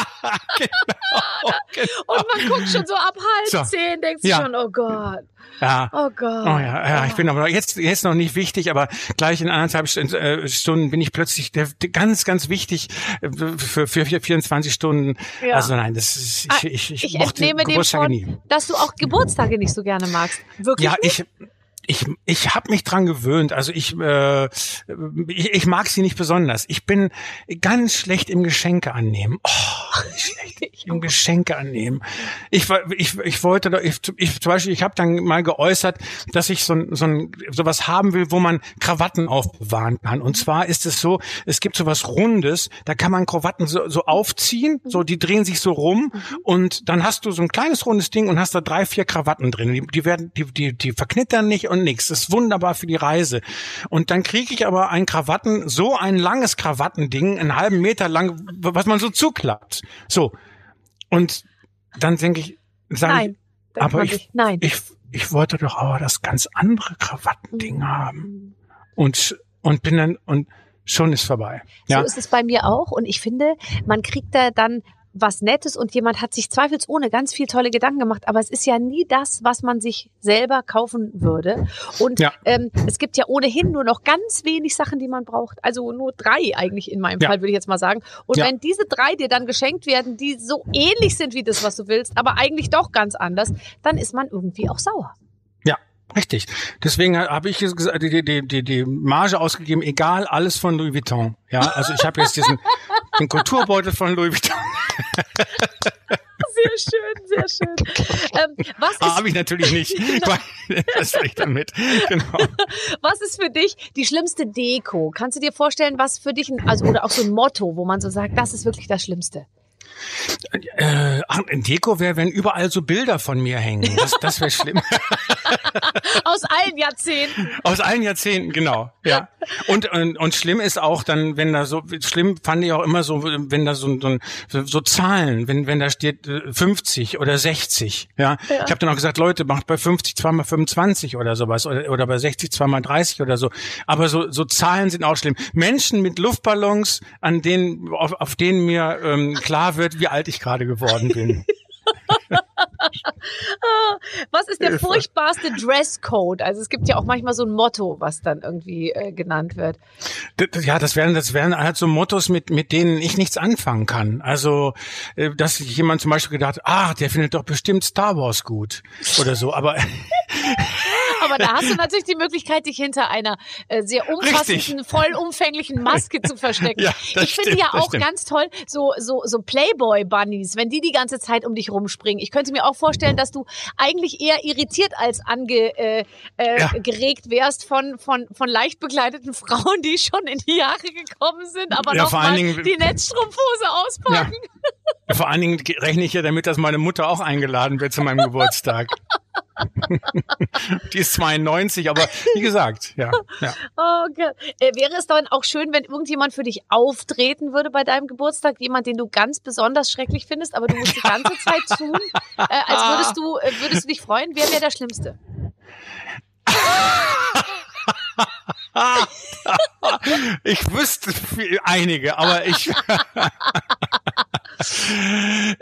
genau, genau. und man guckt schon so ab halb So. zehn, denkt sich Ja. schon, oh Gott, Ja. oh Gott. Oh ja, ja, ich bin aber jetzt jetzt noch nicht wichtig, aber gleich in anderthalb St- äh, Stunden bin ich plötzlich der, der ganz ganz wichtig äh, für für vierundzwanzig Stunden. Ja. Also nein, das ist ich ich, ich, Ich mochte entnehme dem Geburtstage von, nie. dass du auch Geburtstage nicht so gerne magst. Wirklich Ja, nicht? ich ich ich habe mich dran gewöhnt. Also ich, äh, ich ich mag sie nicht besonders. Ich bin ganz schlecht im Geschenke annehmen. Oh, schlecht im Geschenke annehmen. Ich war ich ich wollte da ich, ich zum Beispiel ich habe dann mal geäußert, dass ich so ein, so ein sowas haben will, wo man Krawatten aufbewahren kann. Und zwar ist es so, es gibt sowas Rundes, da kann man Krawatten so, so aufziehen, so die drehen sich so rum und dann hast du so ein kleines rundes Ding und hast da drei vier Krawatten drin. Die, die werden die die die verknittern nicht und nix. Das ist wunderbar für die Reise. Und dann kriege ich aber ein Krawatten, so ein langes Krawattending, einen halben Meter lang, was man so zuklappt. So. Und dann denke ich, sag Nein. ich, denkt aber man ich, sich, nein. ich, ich wollte doch aber das ganz andere Krawattending haben. Und, und bin dann, und schon ist vorbei. Ja. So ist es bei mir auch. Und ich finde, man kriegt da dann was Nettes und jemand hat sich zweifelsohne ganz viel tolle Gedanken gemacht, aber es ist ja nie das, was man sich selber kaufen würde. Und Ja. ähm, es gibt ja ohnehin nur noch ganz wenig Sachen, die man braucht. Also nur drei eigentlich in meinem Ja. Fall, würde ich jetzt mal sagen. Und Ja. wenn diese drei dir dann geschenkt werden, die so ähnlich sind wie das, was du willst, aber eigentlich doch ganz anders, dann ist man irgendwie auch sauer. Ja, richtig. Deswegen habe ich gesagt, die, die, die, die Marge ausgegeben, egal, alles von Louis Vuitton. Ja, also ich habe jetzt diesen den Kulturbeutel von Louis Vuitton. Sehr schön, sehr schön. Ähm, was ist, Habe ich natürlich nicht. Das sage ich damit. Genau. was ist für dich die schlimmste Deko? Kannst du dir vorstellen, was für dich, ein, also oder auch so ein Motto, wo man so sagt, das ist wirklich das Schlimmste? Äh, ach, ein Deko wäre, wenn überall so Bilder von mir hängen. Das, das wäre schlimm. Aus allen Jahrzehnten. Aus allen Jahrzehnten, genau. Ja. Und, und und schlimm ist auch dann, wenn da so schlimm fand ich auch immer so, wenn da so so, so Zahlen, wenn wenn da steht äh, fünfzig oder sechzig. Ja. Ja. Ich habe dann auch gesagt, Leute, macht bei fünfzig zweimal fünfundzwanzig oder sowas oder, oder bei sechzig zweimal dreißig oder so. Aber so so Zahlen sind auch schlimm. Menschen mit Luftballons, an denen auf, auf denen mir ähm, klar wird, wie alt ich gerade geworden bin. Was ist der Hilfe. furchtbarste Dresscode? Also es gibt ja auch manchmal so ein Motto, was dann irgendwie äh, genannt wird. D- d- Ja, das wären, das wären halt so Mottos, mit, mit denen ich nichts anfangen kann. Also, äh, dass jemand zum Beispiel gedacht, ah, der findet doch bestimmt Star Wars gut oder so, aber Aber da hast du natürlich die Möglichkeit, dich hinter einer äh, sehr umfassenden, Richtig. vollumfänglichen Maske zu verstecken. Ja, das ich finde stimmt, ja das auch stimmt. ganz toll, so, so, so Playboy-Bunnies, wenn die die ganze Zeit um dich rumspringen. Ich könnte mir auch vorstellen, dass du eigentlich eher irritiert als angeregt äh, äh, Ja. geregt wärst von, von, von leicht bekleideten Frauen, die schon in die Jahre gekommen sind, aber Ja, noch vor mal allen Dingen- die Netzstrumpfhose auspacken. vor allen Dingen rechne ich ja damit, dass meine Mutter auch eingeladen wird zu meinem Geburtstag. Die ist zweiundneunzig, aber wie gesagt, ja. ja. Oh Gott. Äh, wäre es dann auch schön, wenn irgendjemand für dich auftreten würde bei deinem Geburtstag? Jemand, den du ganz besonders schrecklich findest, aber du musst die ganze Zeit tun, äh, als würdest du, äh, würdest du dich freuen? Wer wäre der Schlimmste? Ich wüsste viel, einige, aber ich. äh,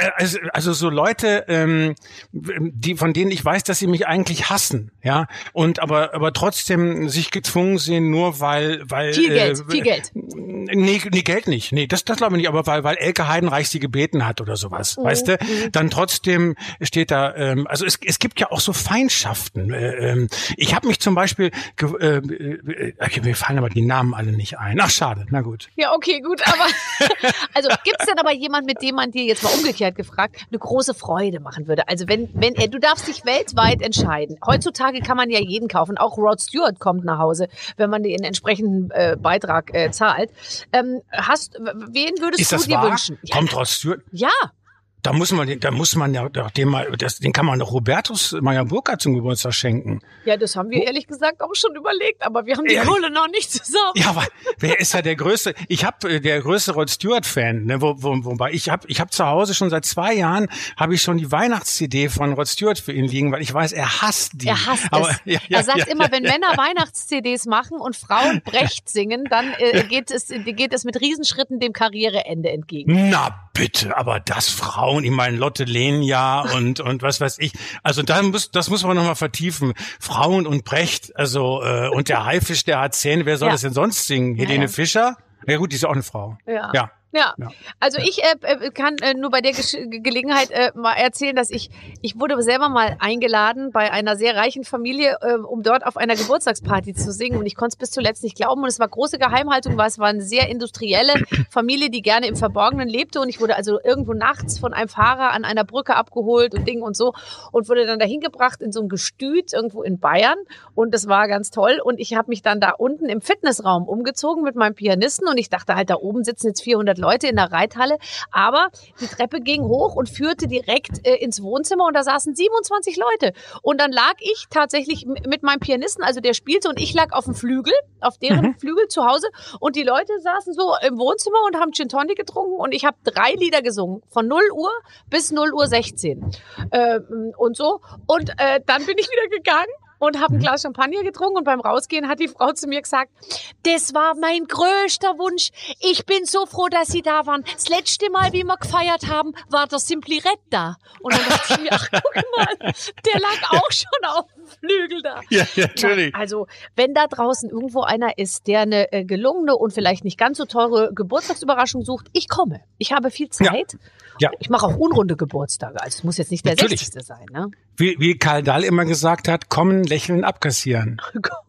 also, also so Leute, ähm, die von denen ich weiß, dass sie mich eigentlich hassen, ja, und aber aber trotzdem sich gezwungen sehen, nur weil weil viel Geld, äh, viel Geld. Nee, nee, Geld nicht. Nee, das das glaube ich nicht, aber weil weil Elke Heidenreich sie gebeten hat oder sowas, mhm. weißt du? Mhm. Dann trotzdem steht da, ähm, also es es gibt ja auch so Feindschaften. Äh, ähm, ich habe mich zum Beispiel, ge- äh, äh, mir fallen aber die Namen alle nicht ein. Ach, schade. Na gut. Ja, okay, gut, aber also gibt's denn aber jemand, mit dem man dir jetzt mal umgekehrt gefragt eine große Freude machen würde? Also wenn wenn er, du darfst dich weltweit entscheiden. Heutzutage kann man ja jeden kaufen. Auch Rod Stewart kommt nach Hause, wenn man den entsprechenden äh, Beitrag äh, zahlt. Ähm, hast, wen würdest Ist du das dir wahr? wünschen? Kommt Rod Stewart? Ja. Da muss man, da muss man ja, dem mal, das, den kann man doch Hubertus Meyer-Burkhardt zum Geburtstag schenken. Ja, das haben wir ehrlich gesagt auch schon überlegt, aber wir haben die Ehrlich? Kohle noch nicht zusammen. Ja, aber wer ist ja der größte? Ich habe der größte Rod Stewart-Fan, ne, wo, wo, wobei ich habe, ich habe zu Hause schon seit zwei Jahren habe ich schon die Weihnachts-C D von Rod Stewart für ihn liegen, weil ich weiß, er hasst die. Er hasst aber, es. Ja, ja, er sagt ja, immer, ja, wenn ja. Männer Weihnachts-C Ds machen und Frauen Brecht singen, dann äh, geht es geht es mit Riesenschritten dem Karriereende entgegen. Na bitte, aber das Frauen, ich meine Lotte Lenya und und was weiß ich. Also da muss das muss man noch mal vertiefen. Frauen und Brecht, also äh, und der Haifisch, der hat Zähne. Wer soll Ja. das denn sonst singen? Ja, Helene ja. Fischer? Ja gut, die ist ja auch eine Frau. Ja. Ja. Ja, Ja. also ich äh, kann äh, nur bei der Gesch- Gelegenheit äh, mal erzählen, dass ich, ich wurde selber mal eingeladen bei einer sehr reichen Familie, äh, um dort auf einer Geburtstagsparty zu singen und ich konnte es bis zuletzt nicht glauben und es war große Geheimhaltung, weil es war eine sehr industrielle Familie, die gerne im Verborgenen lebte und ich wurde also irgendwo nachts von einem Fahrer an einer Brücke abgeholt und Ding und so und wurde dann dahin gebracht in so ein Gestüt irgendwo in Bayern und das war ganz toll und ich habe mich dann da unten im Fitnessraum umgezogen mit meinem Pianisten und ich dachte halt, da oben sitzen jetzt vierhundert Leute in der Reithalle, aber die Treppe ging hoch und führte direkt äh, ins Wohnzimmer und da saßen siebenundzwanzig Leute. Und dann lag ich tatsächlich m- mit meinem Pianisten, also der spielte und ich lag auf dem Flügel, auf deren mhm. Flügel zu Hause und die Leute saßen so im Wohnzimmer und haben Gin Tonic getrunken und ich habe drei Lieder gesungen, von null Uhr bis null Uhr sechzehn ähm, und so. Und äh, dann bin ich wieder gegangen und habe ein Glas Champagner getrunken und beim Rausgehen hat die Frau zu mir gesagt, das war mein größter Wunsch. Ich bin so froh, dass Sie da waren. Das letzte Mal, wie wir gefeiert haben, war der Simply Red da. Und dann dachte ich mir, ach guck mal, der lag auch schon auf dem Flügel da. Ja, ja, natürlich. Na, also, wenn da draußen irgendwo einer ist, der eine äh, gelungene und vielleicht nicht ganz so teure Geburtstagsüberraschung sucht, ich komme. Ich habe viel Zeit. Ja. Ich mache auch unrunde Geburtstage. Also es muss jetzt nicht der Natürlich. sechzigste sein. Ne? Wie, wie Karl Dahl immer gesagt hat, kommen, lächeln, abkassieren.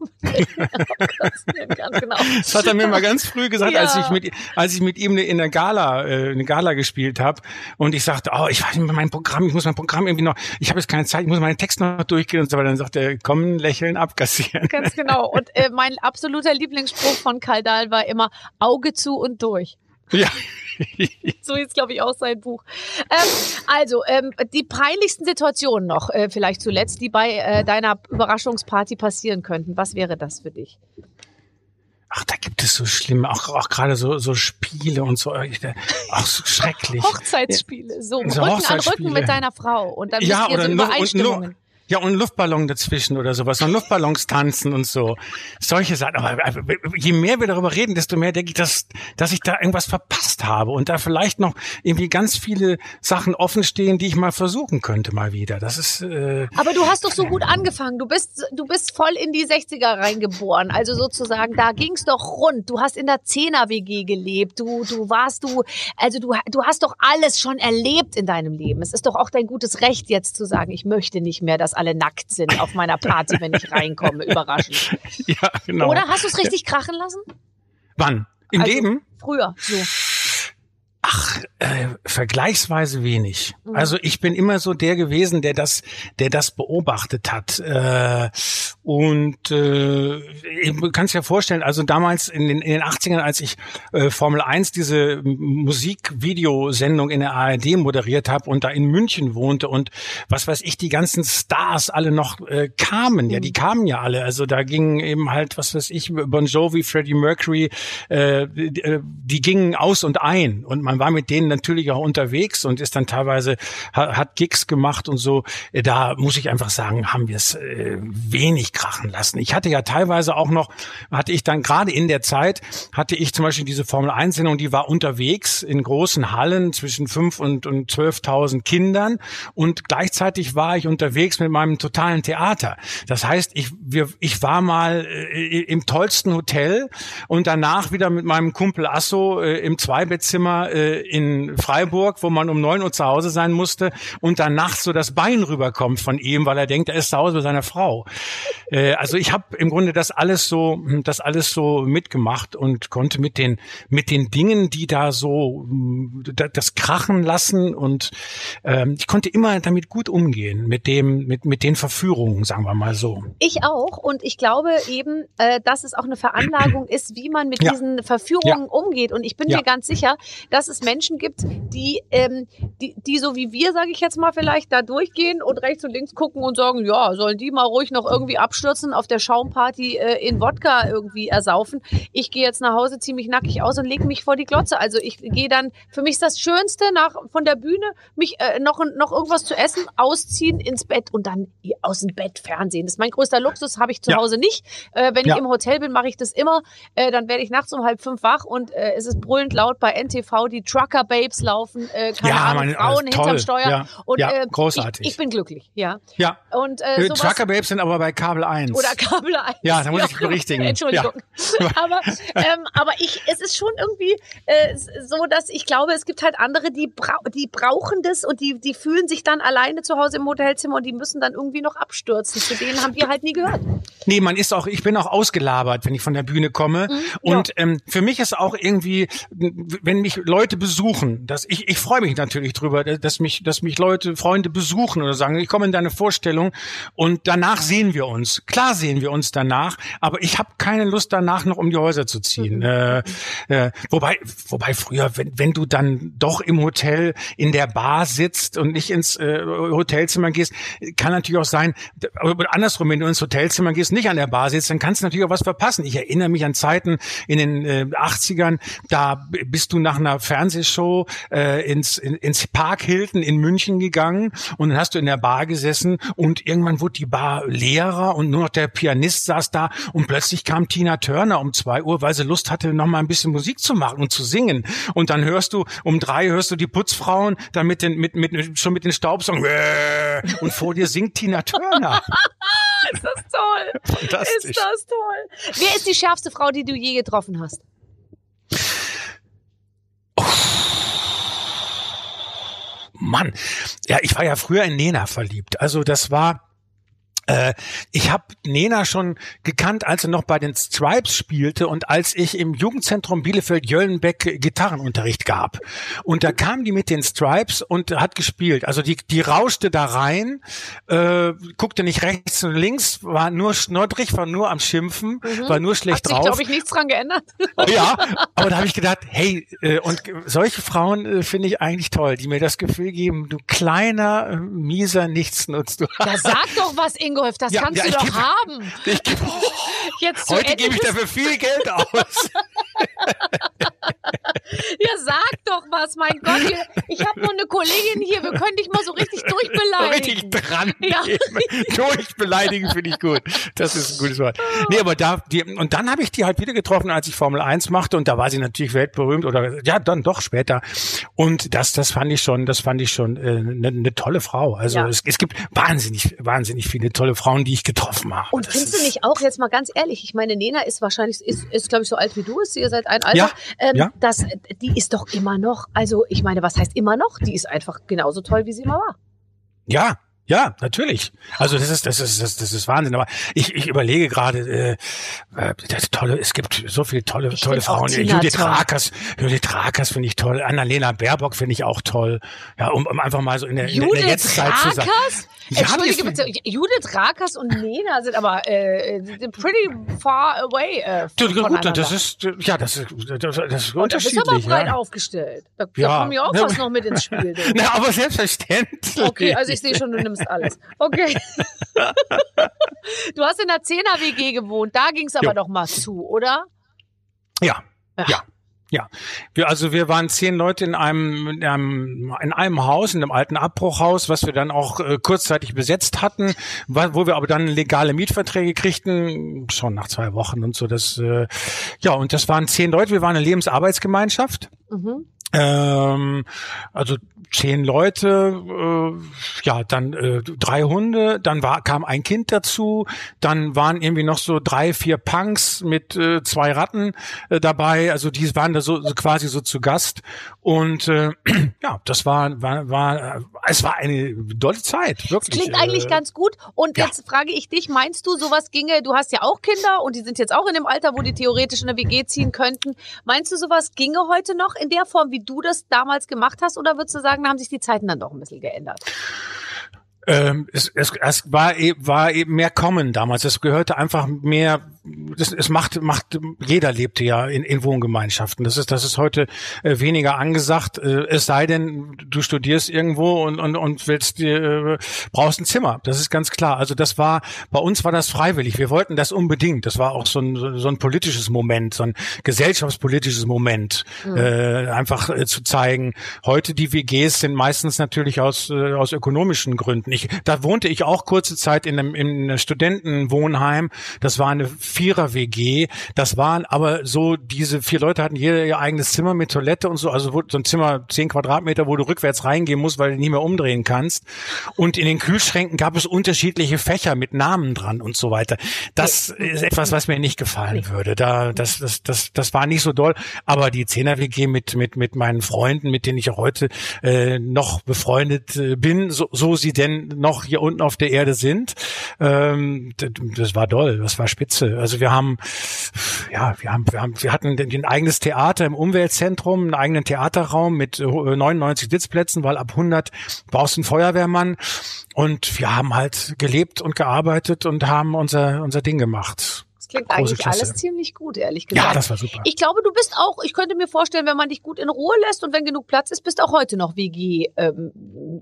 Ganz genau. Das hat er mir mal ganz früh gesagt, Ja. als ich mit als ich mit ihm in der Gala äh, eine Gala gespielt habe und ich sagte, oh, ich weiß nicht mehr mein Programm, ich muss mein Programm irgendwie noch, ich habe jetzt keine Zeit, ich muss meinen Text noch durchgehen und so weiter. Dann sagt er, kommen, lächeln, abkassieren. Ganz genau. Und äh, mein absoluter Lieblingsspruch von Karl Dahl war immer Auge zu und durch. Ja. So ist, glaube ich, auch sein Buch. Ähm, also, ähm, die peinlichsten Situationen noch, äh, vielleicht zuletzt, die bei äh, deiner Überraschungsparty passieren könnten. Was wäre das für dich? Ach, da gibt es so schlimme, auch, auch gerade so, so Spiele und so, auch so schrecklich. Hochzeitsspiele, so, So Rücken Hochzeitsspiele. an Rücken mit deiner Frau. Und dann Ja, müsst ihr oder so nur, und Übereinstimmungen. nur, ja, und Luftballon dazwischen oder sowas, und Luftballons tanzen und so. Solche Sachen. Aber je mehr wir darüber reden, desto mehr denke ich, dass, dass ich da irgendwas verpasst habe und da vielleicht noch irgendwie ganz viele Sachen offen stehen, die ich mal versuchen könnte mal wieder. Das ist, äh, Aber du hast doch so gut angefangen. Du bist, du bist voll in die sechziger reingeboren. Also sozusagen, da ging's doch rund. Du hast in der Zehner-W G gelebt. Du, du warst du, also du, du hast doch alles schon erlebt in deinem Leben. Es ist doch auch dein gutes Recht jetzt zu sagen, ich möchte nicht mehr, dass alle nackt sind auf meiner Party, wenn ich reinkomme. Überraschend. ja, genau. Oder hast du es richtig krachen lassen? Wann? Im Also, Leben? Früher, so. Ach, äh, vergleichsweise wenig. Mhm. Also ich bin immer so der gewesen, der das, der das beobachtet hat. Äh, und äh, du kannst dir vorstellen, also damals in den, in den achtzigern, als ich äh, Formel eins, diese Musikvideosendung in der A R D moderiert habe und da in München wohnte und was weiß ich, die ganzen Stars alle noch äh, kamen. Mhm. Ja, die kamen ja alle. Also da gingen eben halt, was weiß ich, Bon Jovi, Freddie Mercury, äh, die, die gingen aus und ein und man war mit denen natürlich auch unterwegs und ist dann teilweise, hat, hat Gigs gemacht und so. Da muss ich einfach sagen, haben wir es äh, wenig krachen lassen. Ich hatte ja teilweise auch noch, hatte ich dann gerade in der Zeit, hatte ich zum Beispiel diese Formel eins Sendung, die war unterwegs in großen Hallen zwischen fünf und, und zwölftausend Kindern und gleichzeitig war ich unterwegs mit meinem totalen Theater. Das heißt, ich, wir, ich war mal äh, im tollsten Hotel und danach wieder mit meinem Kumpel Asso äh, im Zweibettzimmer äh, in Freiburg, wo man um neun Uhr zu Hause sein musste und dann nachts so das Bein rüberkommt von ihm, weil er denkt, er ist zu Hause bei seiner Frau. Äh, also ich habe im Grunde das alles so, das alles so mitgemacht und konnte mit den mit den Dingen, die da so das krachen lassen und ähm, ich konnte immer damit gut umgehen mit dem mit mit den Verführungen, sagen wir mal so. Ich auch und ich glaube eben, äh, dass es auch eine Veranlagung ist, wie man mit ja. diesen Verführungen ja. umgeht und ich bin ja. mir ganz sicher, dass es Menschen gibt, die ähm, die die so wie wir, sage ich jetzt mal, vielleicht da durchgehen und rechts und links gucken und sagen, ja, sollen die mal ruhig noch irgendwie abstürzen, auf der Schaumparty äh, in Wodka irgendwie ersaufen. Ich gehe jetzt nach Hause, ziehe mich nackig aus und lege mich vor die Glotze. Also ich gehe dann, für mich ist das Schönste, nach von der Bühne mich äh, noch noch irgendwas zu essen, ausziehen, ins Bett und dann aus dem Bett Fernsehen. Das ist mein größter Luxus, habe ich zu ja. Hause nicht. Äh, wenn ja. ich im Hotel bin, mache ich das immer. Äh, dann werde ich nachts um halb fünf wach und äh, es ist brüllend laut bei N T V, die Trucker Babes laufen, äh, keine ja, Ahnung, meine, Frauen äh, hinterm Steuer. Ja, und, ja äh, großartig. Ich, ich bin glücklich, ja. Ja. Und, äh, sowas, Trucker Babes sind aber bei Kabel eins. Oder Kabel eins. Ja, da muss ich berichtigen. Entschuldigung. Ja. Aber, ähm, aber ich, es ist schon irgendwie äh, so, dass ich glaube, es gibt halt andere, die, bra die brauchen das und die, die fühlen sich dann alleine zu Hause im Hotelzimmer und die müssen dann irgendwie noch abstürzen. Zu denen haben wir halt nie gehört. Nee, man ist auch, ich bin auch ausgelabert, wenn ich von der Bühne komme. Mhm, und ja. ähm, für mich ist auch irgendwie, wenn mich Leute besuchen, dass ich, ich freue mich natürlich drüber, dass mich, dass mich Leute, Freunde besuchen oder sagen, ich komme in deine Vorstellung und danach sehen wir uns. Klar sehen wir uns danach, aber ich habe keine Lust danach noch um die Häuser zu ziehen. Mhm. Äh, äh, wobei, wobei früher, wenn, wenn du dann doch im Hotel in der Bar sitzt und nicht ins äh, Hotelzimmer gehst, kann natürlich auch sein, aber andersrum, wenn du ins Hotelzimmer gehst, nicht an der Bar sitzt, dann kannst du natürlich auch was verpassen. Ich erinnere mich an Zeiten in den äh, achtzigern, da bist du nach einer Fernsehshow äh, ins, in, ins Park Hilton in München gegangen und dann hast du in der Bar gesessen und irgendwann wurde die Bar leerer und nur noch der Pianist saß da und plötzlich kam Tina Turner um zwei Uhr, weil sie Lust hatte, noch mal ein bisschen Musik zu machen und zu singen. Und dann hörst du, um drei hörst du die Putzfrauen dann mit den, mit, mit, schon mit den Staubsaugern und vor dir singt Tina Turner. Ist das toll. Fantastisch. Ist das toll. Wer ist die schärfste Frau, die du je getroffen hast? Oh. Mann. Ja, ich war ja früher in Nena verliebt. Also das war... Ich habe Nena schon gekannt, als er noch bei den Stripes spielte und als ich im Jugendzentrum Bielefeld-Jöllenbeck Gitarrenunterricht gab. Und da kam die mit den Stripes und hat gespielt. Also die die rauschte da rein, äh, guckte nicht rechts und links, war nur schnoddrig, war nur am Schimpfen, mhm. war nur schlecht drauf. Hat sich, glaube ich, nichts dran geändert. Ja, aber da habe ich gedacht, hey, äh, und solche Frauen äh, finde ich eigentlich toll, die mir das Gefühl geben, du kleiner, mieser Nichtsnutz. Du. Ja, sag doch was, Ingo. Das ja, kannst ja, du doch geb, haben. Ich geb, Jetzt heute gebe ich dafür viel Geld aus. Ja, sag doch was, mein Gott. Ich habe nur eine Kollegin hier, wir können dich mal so richtig durchbeleidigen. Richtig dran ja. Durchbeleidigen finde ich gut. Das ist ein gutes Wort. Nee, aber da, die, und dann habe ich die halt wieder getroffen, als ich Formel eins machte und da war sie natürlich weltberühmt oder ja, dann doch später. Und das, das fand ich schon, das fand ich schon eine äh, ne tolle Frau. Also ja. es, es gibt wahnsinnig, wahnsinnig viele tolle Frauen, die ich getroffen habe. Und das findest du nicht auch, jetzt mal ganz ehrlich, ich meine, Nena ist wahrscheinlich, ist, ist glaube ich, so alt wie du, ist ihr seid ein Alter. Ja, ähm, ja. Das, die ist doch immer noch, also ich meine, was heißt immer noch? Die ist einfach genauso toll, wie sie immer war. Ja, ja, natürlich. Also das ist, das ist, das, das ist Wahnsinn. Aber ich, ich überlege gerade, äh, das tolle, es gibt so viele tolle, ich tolle Frauen. Judith Rakers, Judith Rakers finde ich toll. Annalena Baerbock finde ich auch toll. Ja, um, um einfach mal so in der, in der Jetztzeit zu sagen. Ja, Entschuldige bitte, Judith Rakers und Nena sind aber äh, pretty far away. Äh, du, gut, das ist, ja, das ist, das, das ist und unterschiedlich. Du bist aber breit ja. aufgestellt. Da, ja. da kommen ja auch was noch mit ins Spiel. Na, aber selbstverständlich. Okay, also ich sehe schon, du nimmst alles. Okay. Du hast in der Zehner-W G gewohnt, da ging es aber jo. doch mal zu, oder? Ja, ja. ja. Ja, wir, also wir waren zehn Leute in einem, in einem in einem Haus, in einem alten Abbruchhaus, was wir dann auch äh, kurzzeitig besetzt hatten, wo wir aber dann legale Mietverträge kriegten, schon nach zwei Wochen und so. Das äh, ja, und das waren zehn Leute. Wir waren eine Lebensarbeitsgemeinschaft. Mhm. Ähm, also zehn Leute, äh, ja, dann äh, drei Hunde, dann war kam ein Kind dazu, dann waren irgendwie noch so drei, vier Punks mit äh, zwei Ratten äh, dabei, also die waren da so, so quasi so zu Gast und äh, ja, das war war war es war eine dolle Zeit, wirklich. Das klingt eigentlich äh, ganz gut und jetzt ja. frage ich dich, meinst du, sowas ginge, du hast ja auch Kinder und die sind jetzt auch in dem Alter, wo die theoretisch in eine W G ziehen könnten, meinst du, sowas ginge heute noch in der Form, wie du das damals gemacht hast, oder würdest du sagen, da haben sich die Zeiten dann doch ein bisschen geändert? Ähm, es, es, es war eben, war eben mehr Common damals. Es gehörte einfach mehr. Es, es macht, macht. Jeder lebte ja in, in Wohngemeinschaften. Das ist, das ist heute äh, weniger angesagt. Äh, es sei denn, du studierst irgendwo und und und willst dir äh, brauchst ein Zimmer. Das ist ganz klar. Also das war bei uns war das freiwillig. Wir wollten das unbedingt. Das war auch so ein so ein politisches Moment, so ein gesellschaftspolitisches Moment, mhm. äh, einfach äh, zu zeigen. Heute die W Gs sind meistens natürlich aus äh, aus ökonomischen Gründen. Ich, da wohnte ich auch kurze Zeit in einem, in einem Studentenwohnheim. Das war eine Vierer-W G. Das waren aber so, diese vier Leute hatten jeder ihr eigenes Zimmer mit Toilette und so. Also so ein Zimmer, zehn Quadratmeter, wo du rückwärts reingehen musst, weil du nicht mehr umdrehen kannst. Und in den Kühlschränken gab es unterschiedliche Fächer mit Namen dran und so weiter. Das ist etwas, was mir nicht gefallen würde. Da, das, das, das, das war nicht so doll. Aber die Zehner-W G mit, mit, mit meinen Freunden, mit denen ich auch heute äh, noch befreundet äh, bin, so, so sie denn noch hier unten auf der Erde sind. Ähm, das war doll, das war spitze. Also wir haben, ja, wir haben, wir haben, wir hatten ein eigenes Theater im Umweltzentrum, einen eigenen Theaterraum mit neunundneunzig Sitzplätzen, weil ab hundert brauchst du einen Feuerwehrmann. Und wir haben halt gelebt und gearbeitet und haben unser unser Ding gemacht. Das klingt eigentlich Klasse. Alles ziemlich gut, ehrlich gesagt. Ja, das war super. Ich glaube, du bist auch, ich könnte mir vorstellen, wenn man dich gut in Ruhe lässt und wenn genug Platz ist, bist du auch heute noch W G ähm,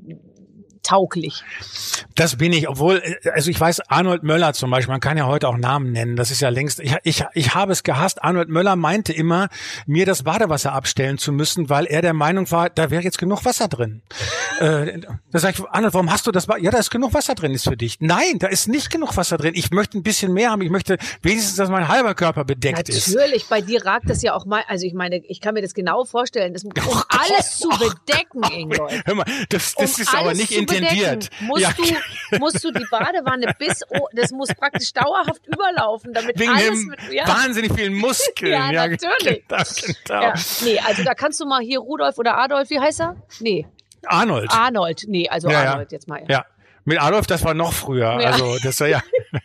tauglich. Das bin ich, obwohl, also ich weiß, Arnold Möller zum Beispiel, man kann ja heute auch Namen nennen, das ist ja längst, ich, ich, ich habe es gehasst, Arnold Möller meinte immer, mir das Badewasser abstellen zu müssen, weil er der Meinung war, da wäre jetzt genug Wasser drin. äh, da sage ich, Arnold, warum hast du das? Ja, da ist genug Wasser drin, ist für dich. Nein, da ist nicht genug Wasser drin. Ich möchte ein bisschen mehr haben, ich möchte wenigstens, dass mein halber Körper bedeckt Natürlich, ist. Natürlich, bei dir ragt das ja auch mal, also ich meine, ich kann mir das genau vorstellen, das, um oh alles zu bedecken, Ingolf. Hör mal, das, das um ist aber nicht intendiert. Musst, ja. du, musst du die Badewanne bis, oh, das muss praktisch dauerhaft überlaufen, damit Wegen alles dem mit, ja. wahnsinnig vielen Muskeln. ja, ja, natürlich. Genau, genau. Ja, nee, also da kannst du mal hier Rudolf oder Adolf, wie heißt er? Nee. Arnold. Arnold, nee, also ja, Arnold ja. jetzt mal. Ja, mit Adolf, das war noch früher. Ja. Also das war ja...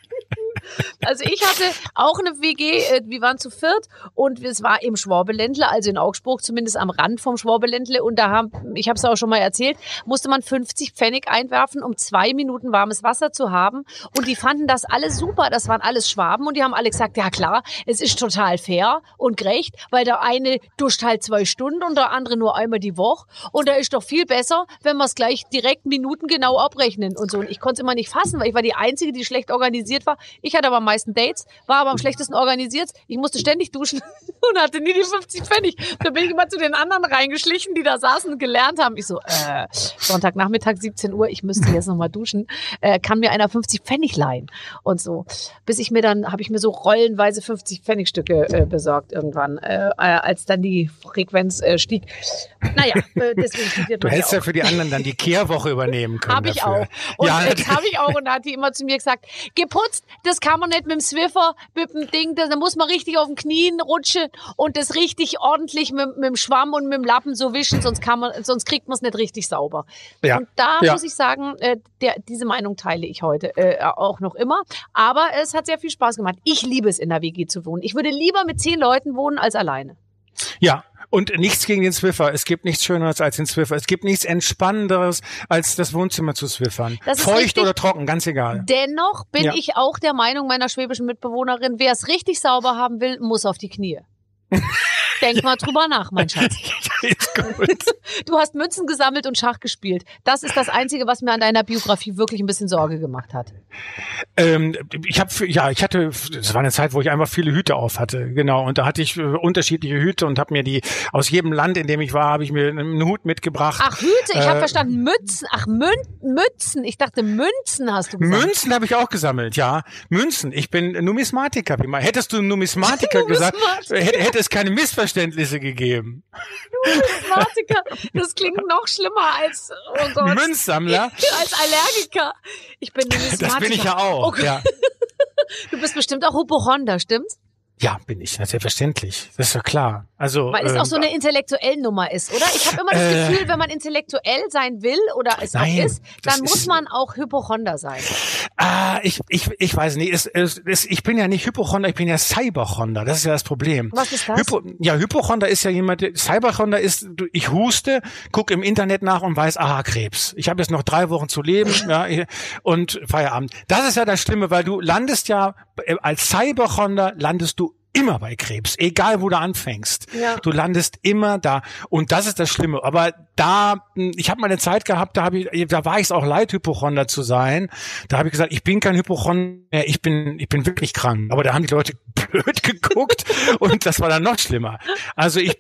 Also ich hatte auch eine W G, wir waren zu viert und es war im Schwabeländle, also in Augsburg, zumindest am Rand vom Schwabeländle, und da haben, ich habe es auch schon mal erzählt, musste man fünfzig Pfennig einwerfen, um zwei Minuten warmes Wasser zu haben, und die fanden das alles super, das waren alles Schwaben und die haben alle gesagt, ja klar, es ist total fair und gerecht, weil der eine duscht halt zwei Stunden und der andere nur einmal die Woche, und da ist doch viel besser, wenn wir es gleich direkt minutengenau abrechnen und so. Und ich konnte es immer nicht fassen, weil ich war die Einzige, die schlecht organisiert war. Ich hatte aber am meisten Dates, war aber am schlechtesten organisiert. Ich musste ständig duschen und hatte nie die fünfzig Pfennig. Da bin ich immer zu den anderen reingeschlichen, die da saßen und gelernt haben. Ich so, äh, Sonntagnachmittag, siebzehn Uhr, ich müsste jetzt nochmal duschen. Äh, kann mir einer fünfzig Pfennig leihen? Und so. Bis ich mir dann, habe ich mir so rollenweise fünfzig Pfennigstücke äh, besorgt irgendwann, äh, als dann die Frequenz äh, stieg. Naja, äh, deswegen studiert man. Du hättest ja ja für die anderen dann die Kehrwoche übernehmen können. Habe ich dafür. auch. Und ja, das habe ich auch. Und da hat die immer zu mir gesagt, geputzt, das kann man nicht mit dem Swiffer, mit dem Ding, da muss man richtig auf den Knien rutschen und das richtig ordentlich mit, mit dem Schwamm und mit dem Lappen so wischen, sonst kann man, sonst kriegt man es nicht richtig sauber. Ja. Und da ja. muss ich sagen, äh, der, diese Meinung teile ich heute äh, auch noch immer. Aber es hat sehr viel Spaß gemacht. Ich liebe es, in der W G zu wohnen. Ich würde lieber mit zehn Leuten wohnen als alleine. Ja. Und nichts gegen den Swiffer. Es gibt nichts Schöneres als den Swiffer. Es gibt nichts Entspannenderes, als das Wohnzimmer zu swiffern. Feucht richtig, oder trocken, ganz egal. Dennoch bin ja. ich auch der Meinung meiner schwäbischen Mitbewohnerin, wer es richtig sauber haben will, muss auf die Knie. Denk mal drüber nach, mein Schatz. Ist gut. Du hast Münzen gesammelt und Schach gespielt. Das ist das Einzige, was mir an deiner Biografie wirklich ein bisschen Sorge gemacht hat. Ähm, ich habe, ja, ich hatte, das war eine Zeit, wo ich einfach viele Hüte auf hatte, genau. Und da hatte ich äh, unterschiedliche Hüte und habe mir die aus jedem Land, in dem ich war, habe ich mir einen Hut mitgebracht. Ach, Hüte, ich äh, habe verstanden Mützen. Ach, Mün Mützen. Ich dachte Münzen hast du gesagt. Münzen habe ich auch gesammelt, ja. Münzen. Ich bin Numismatiker. Hättest du Numismatiker gesagt, hätte, hätte es keine Missverständnisse gegeben. Numismatiker, das klingt noch schlimmer als, oh Gott. Münzsammler. Als Allergiker. Ich bin Numismatiker. Das bin ich ja auch, okay. Ja. Du bist bestimmt auch Hypochonder, stimmt's? Ja, bin ich, selbstverständlich. Das ist ja klar. Also, weil es ähm, auch so eine intellektuelle Nummer ist, oder? Ich habe immer das äh, Gefühl, wenn man intellektuell sein will oder es nein, auch ist, dann muss ist, man auch Hypochonder sein. Ah, ich, ich, ich weiß nicht. Es, es, es, ich bin ja nicht Hypochonder, ich bin ja Cyberchonder. Das ist ja das Problem. Was ist das? Hypo, ja, Hypochonder ist ja jemand, Cyberchonder ist, ich huste, guck im Internet nach und weiß, aha, Krebs. Ich habe jetzt noch drei Wochen zu leben, ja, und Feierabend. Das ist ja das Schlimme, weil du landest ja, als Cyberchonder landest du immer bei Krebs, egal wo du anfängst. Ja. Du landest immer da. Und das ist das Schlimme. Aber da, ich habe mal eine Zeit gehabt, da habe ich, da war ich es auch leid, Hypochonder zu sein. Da habe ich gesagt, ich bin kein Hypochonder mehr, ich bin, ich bin wirklich krank. Aber da haben die Leute blöd geguckt und das war dann noch schlimmer. Also ich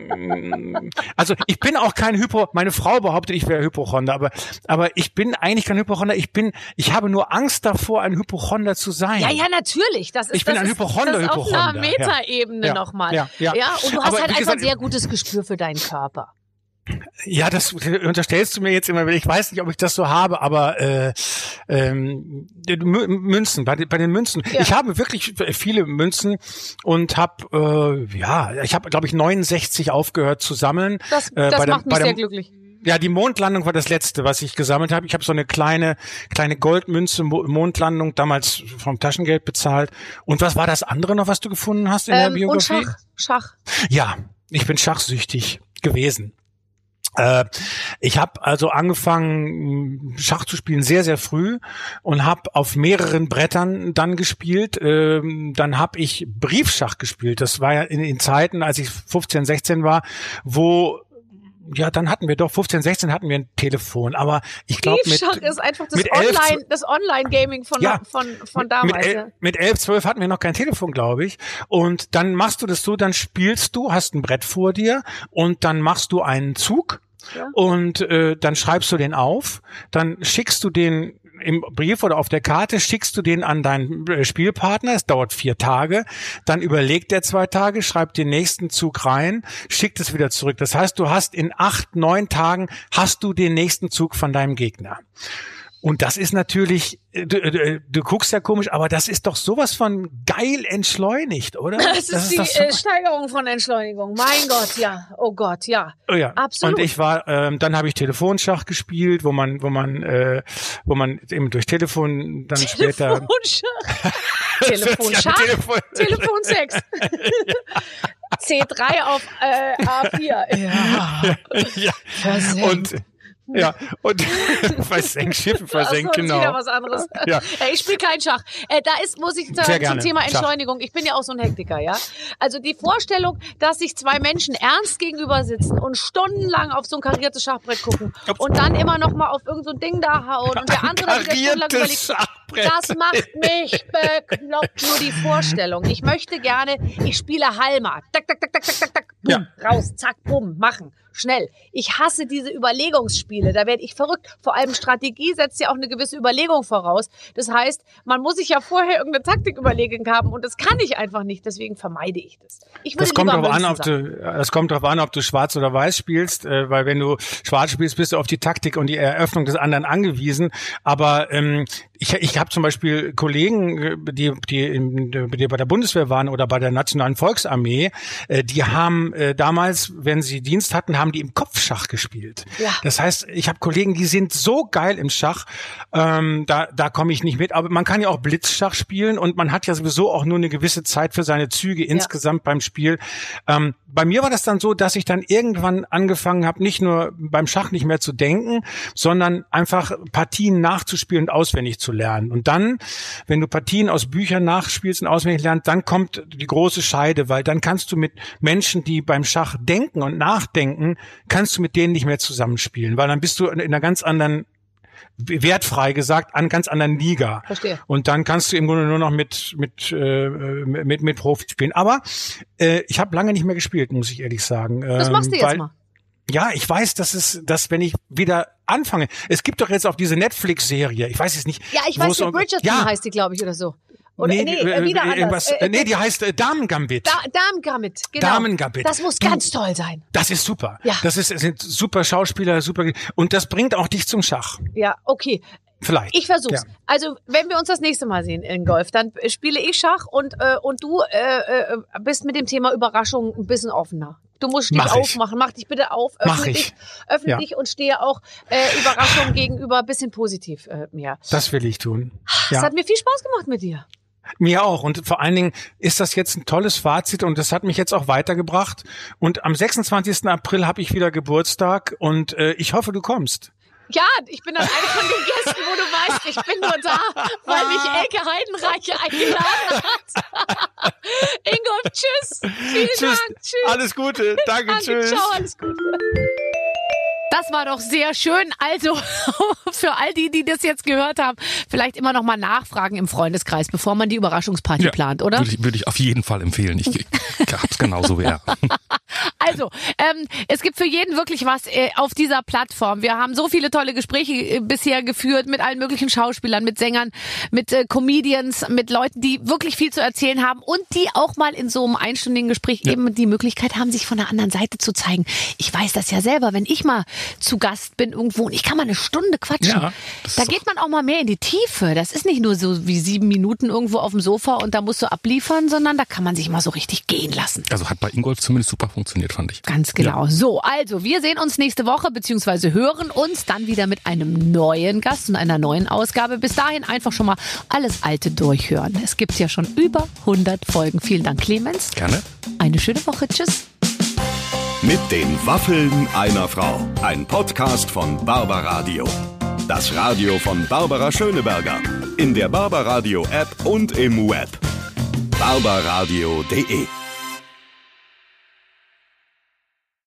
bin, also ich bin auch kein Hypo, meine Frau behauptet, ich wäre Hypochonder, aber, aber ich bin eigentlich kein Hypochonder. Ich bin, ich habe nur Angst davor, ein Hypochonder zu sein. Ja, ja, natürlich. Das ist, ich bin das ein Hypochonder, ist, das Hypochonder. Auf einer Metaebene ja. nochmal. Ja, ja. ja, und du hast aber halt einfach gesagt, ein sehr gutes Gespür für deinen Körper. Ja, das unterstellst du mir jetzt immer, ich weiß nicht, ob ich das so habe, aber äh, ähm, Münzen, bei, bei den Münzen. Ja. Ich habe wirklich viele Münzen und habe, äh, ja, ich habe, glaube ich, neunundsechzig aufgehört zu sammeln. Das, das äh, bei macht der, mich bei sehr der, glücklich. Ja, die Mondlandung war das letzte, was ich gesammelt habe. Ich habe so eine kleine kleine Goldmünze Mondlandung damals vom Taschengeld bezahlt. Und was war das andere noch, was du gefunden hast in ähm, der Biografie? Und Schach. Schach. Ja, ich bin schachsüchtig gewesen. Äh, ich habe also angefangen, Schach zu spielen sehr, sehr früh und habe auf mehreren Brettern dann gespielt. Ähm, dann habe ich Briefschach gespielt. Das war ja in, in Zeiten, als ich fünfzehn, sechzehn war, wo ja, dann hatten wir doch, fünfzehn, sechzehn hatten wir ein Telefon, aber ich glaube mit... Briefschach ist einfach das Online, das Online-Gaming von, ja, von, von damals. Mit, el, mit elf, zwölf hatten wir noch kein Telefon, glaube ich. Und dann machst du das so, dann spielst du, hast ein Brett vor dir und dann machst du einen Zug ja. und äh, dann schreibst du den auf, dann schickst du den im Brief oder auf der Karte, schickst du den an deinen Spielpartner, es dauert vier Tage, dann überlegt er zwei Tage, schreibt den nächsten Zug rein, schickt es wieder zurück. Das heißt, du hast in acht, neun Tagen hast du den nächsten Zug von deinem Gegner. Und das ist natürlich, du, du, du guckst ja komisch, aber das ist doch sowas von geil entschleunigt, oder? Das ist, das ist die äh, Steigerung von Entschleunigung. Mein Gott, ja. Oh Gott, ja. Oh ja. Absolut. Und ich war, ähm, dann habe ich Telefonschach gespielt, wo man, wo man, äh, wo man eben durch Telefon dann später. Telefonschach. Telefonschach. Telefon Telefonsex. C drei auf äh, A vier. Ja. Ja. Und ja, und versenkt, Schiffe versenkt, so, genau. Wieder was anderes. Ja. Ich spiele keinen Schach. Äh, da ist, muss ich sagen, zum Thema Entschleunigung. Ich bin ja auch so ein Hektiker, ja. Also die Vorstellung, dass sich zwei Menschen ernst gegenüber sitzen und stundenlang auf so ein kariertes Schachbrett gucken und dann immer noch mal auf irgend so ein Ding da hauen und der andere dann wieder stundenlang überlegt. Das macht mich bekloppt, nur die Vorstellung. Ich möchte gerne, ich spiele Halma. Tak, tak, tak, tak, tak, tak, tak. Bumm, ja. Raus, zack, bumm, machen. Schnell. Ich hasse diese Überlegungsspiele. Da werde ich verrückt. Vor allem Strategie setzt ja auch eine gewisse Überlegung voraus. Das heißt, man muss sich ja vorher irgendeine Taktik überlegen haben und das kann ich einfach nicht. Deswegen vermeide ich das. Ich würde das kommt lieber drauf an, ob sagen. du, das kommt darauf an, ob du schwarz oder weiß spielst, äh, weil wenn du schwarz spielst, bist du auf die Taktik und die Eröffnung des anderen angewiesen. Aber ähm, ich, ich habe zum Beispiel Kollegen, die, die, in, die bei der Bundeswehr waren oder bei der Nationalen Volksarmee, äh, die haben äh, damals, wenn sie Dienst hatten, haben die im Kopfschach gespielt. Ja. Das heißt, ich habe Kollegen, die sind so geil im Schach, ähm, da, da komme ich nicht mit. Aber man kann ja auch Blitzschach spielen und man hat ja sowieso auch nur eine gewisse Zeit für seine Züge ja. insgesamt beim Spiel. Ähm, bei mir war das dann so, dass ich dann irgendwann angefangen habe, nicht nur beim Schach nicht mehr zu denken, sondern einfach Partien nachzuspielen und auswendig zu lernen. Und dann, wenn du Partien aus Büchern nachspielst und auswendig lernst, dann kommt die große Scheide, weil dann kannst du mit Menschen, die beim Schach denken und nachdenken, kannst du mit denen nicht mehr zusammenspielen, weil dann bist du in einer ganz anderen, wertfrei gesagt, an ganz anderen Liga. Verstehe. Und dann kannst du im Grunde nur noch mit mit äh, mit mit Profis spielen. Aber äh, ich habe lange nicht mehr gespielt, muss ich ehrlich sagen. Das machst du jetzt weil, mal. Ja, ich weiß, dass es, dass wenn ich wieder anfange, es gibt doch jetzt auch diese Netflix-Serie, ich weiß es nicht. Ja, ich weiß, die Bridgerton ja. heißt die, glaube ich, oder so. Oder, nee, nee, äh, wieder anders. Äh, nee, die heißt äh, Damen-Gambit. Da, Damen-Gambit, genau. Damen-Gambit. Das muss ganz toll sein. Das ist super. Ja. Das ist, sind super Schauspieler, super. Und das bringt auch dich zum Schach. Ja, okay. Vielleicht. Ich versuch's. Ja. Also, wenn wir uns das nächste Mal sehen in Golf, dann spiele ich Schach und, äh, und du äh, äh, bist mit dem Thema Überraschung ein bisschen offener. Du musst dich Mach aufmachen. Ich. Mach dich bitte auf. Mach Öffne ich. dich, öffne ja. dich und stehe auch äh, Überraschungen gegenüber ein bisschen positiv äh, mir. Das will ich tun. Es ja. hat mir viel Spaß gemacht mit dir. Mir auch. Und vor allen Dingen ist das jetzt ein tolles Fazit und das hat mich jetzt auch weitergebracht. Und am sechsundzwanzigsten April habe ich wieder Geburtstag und äh, ich hoffe, du kommst. Ja, ich bin dann eine von den Gästen, wo du weißt, ich bin nur da, weil mich Elke Heidenreich eingeladen hat. Ingolf, tschüss. Vielen tschüss. Dank. Tschüss. Alles Gute. Danke, Danke, tschüss. Ciao, alles Gute. Das war doch sehr schön. Also für all die, die das jetzt gehört haben, vielleicht immer noch mal nachfragen im Freundeskreis, bevor man die Überraschungsparty ja, plant, oder? Würde ich, würde ich auf jeden Fall empfehlen. Ich, ich hab's genauso wie er. Also, ähm, es gibt für jeden wirklich was äh, auf dieser Plattform. Wir haben so viele tolle Gespräche äh, bisher geführt mit allen möglichen Schauspielern, mit Sängern, mit äh, Comedians, mit Leuten, die wirklich viel zu erzählen haben und die auch mal in so einem einstündigen Gespräch ja. eben die Möglichkeit haben, sich von der anderen Seite zu zeigen. Ich weiß das ja selber, wenn ich mal zu Gast bin irgendwo und ich kann mal eine Stunde quatschen. Ja, da geht man auch mal mehr in die Tiefe. Das ist nicht nur so wie sieben Minuten irgendwo auf dem Sofa und da musst du abliefern, sondern da kann man sich mal so richtig gehen lassen. Also hat bei Ingolf zumindest super funktioniert, fand ich. Ganz genau. Ja. So, also wir sehen uns nächste Woche beziehungsweise hören uns dann wieder mit einem neuen Gast und einer neuen Ausgabe. Bis dahin einfach schon mal alles Alte durchhören. Es gibt ja schon über hundert Folgen. Vielen Dank, Clemens. Gerne. Eine schöne Woche. Tschüss. Mit den Waffeln einer Frau. Ein Podcast von Barbaradio. Das Radio von Barbara Schöneberger. In der Barbaradio App und im Web. barbaradio punkt de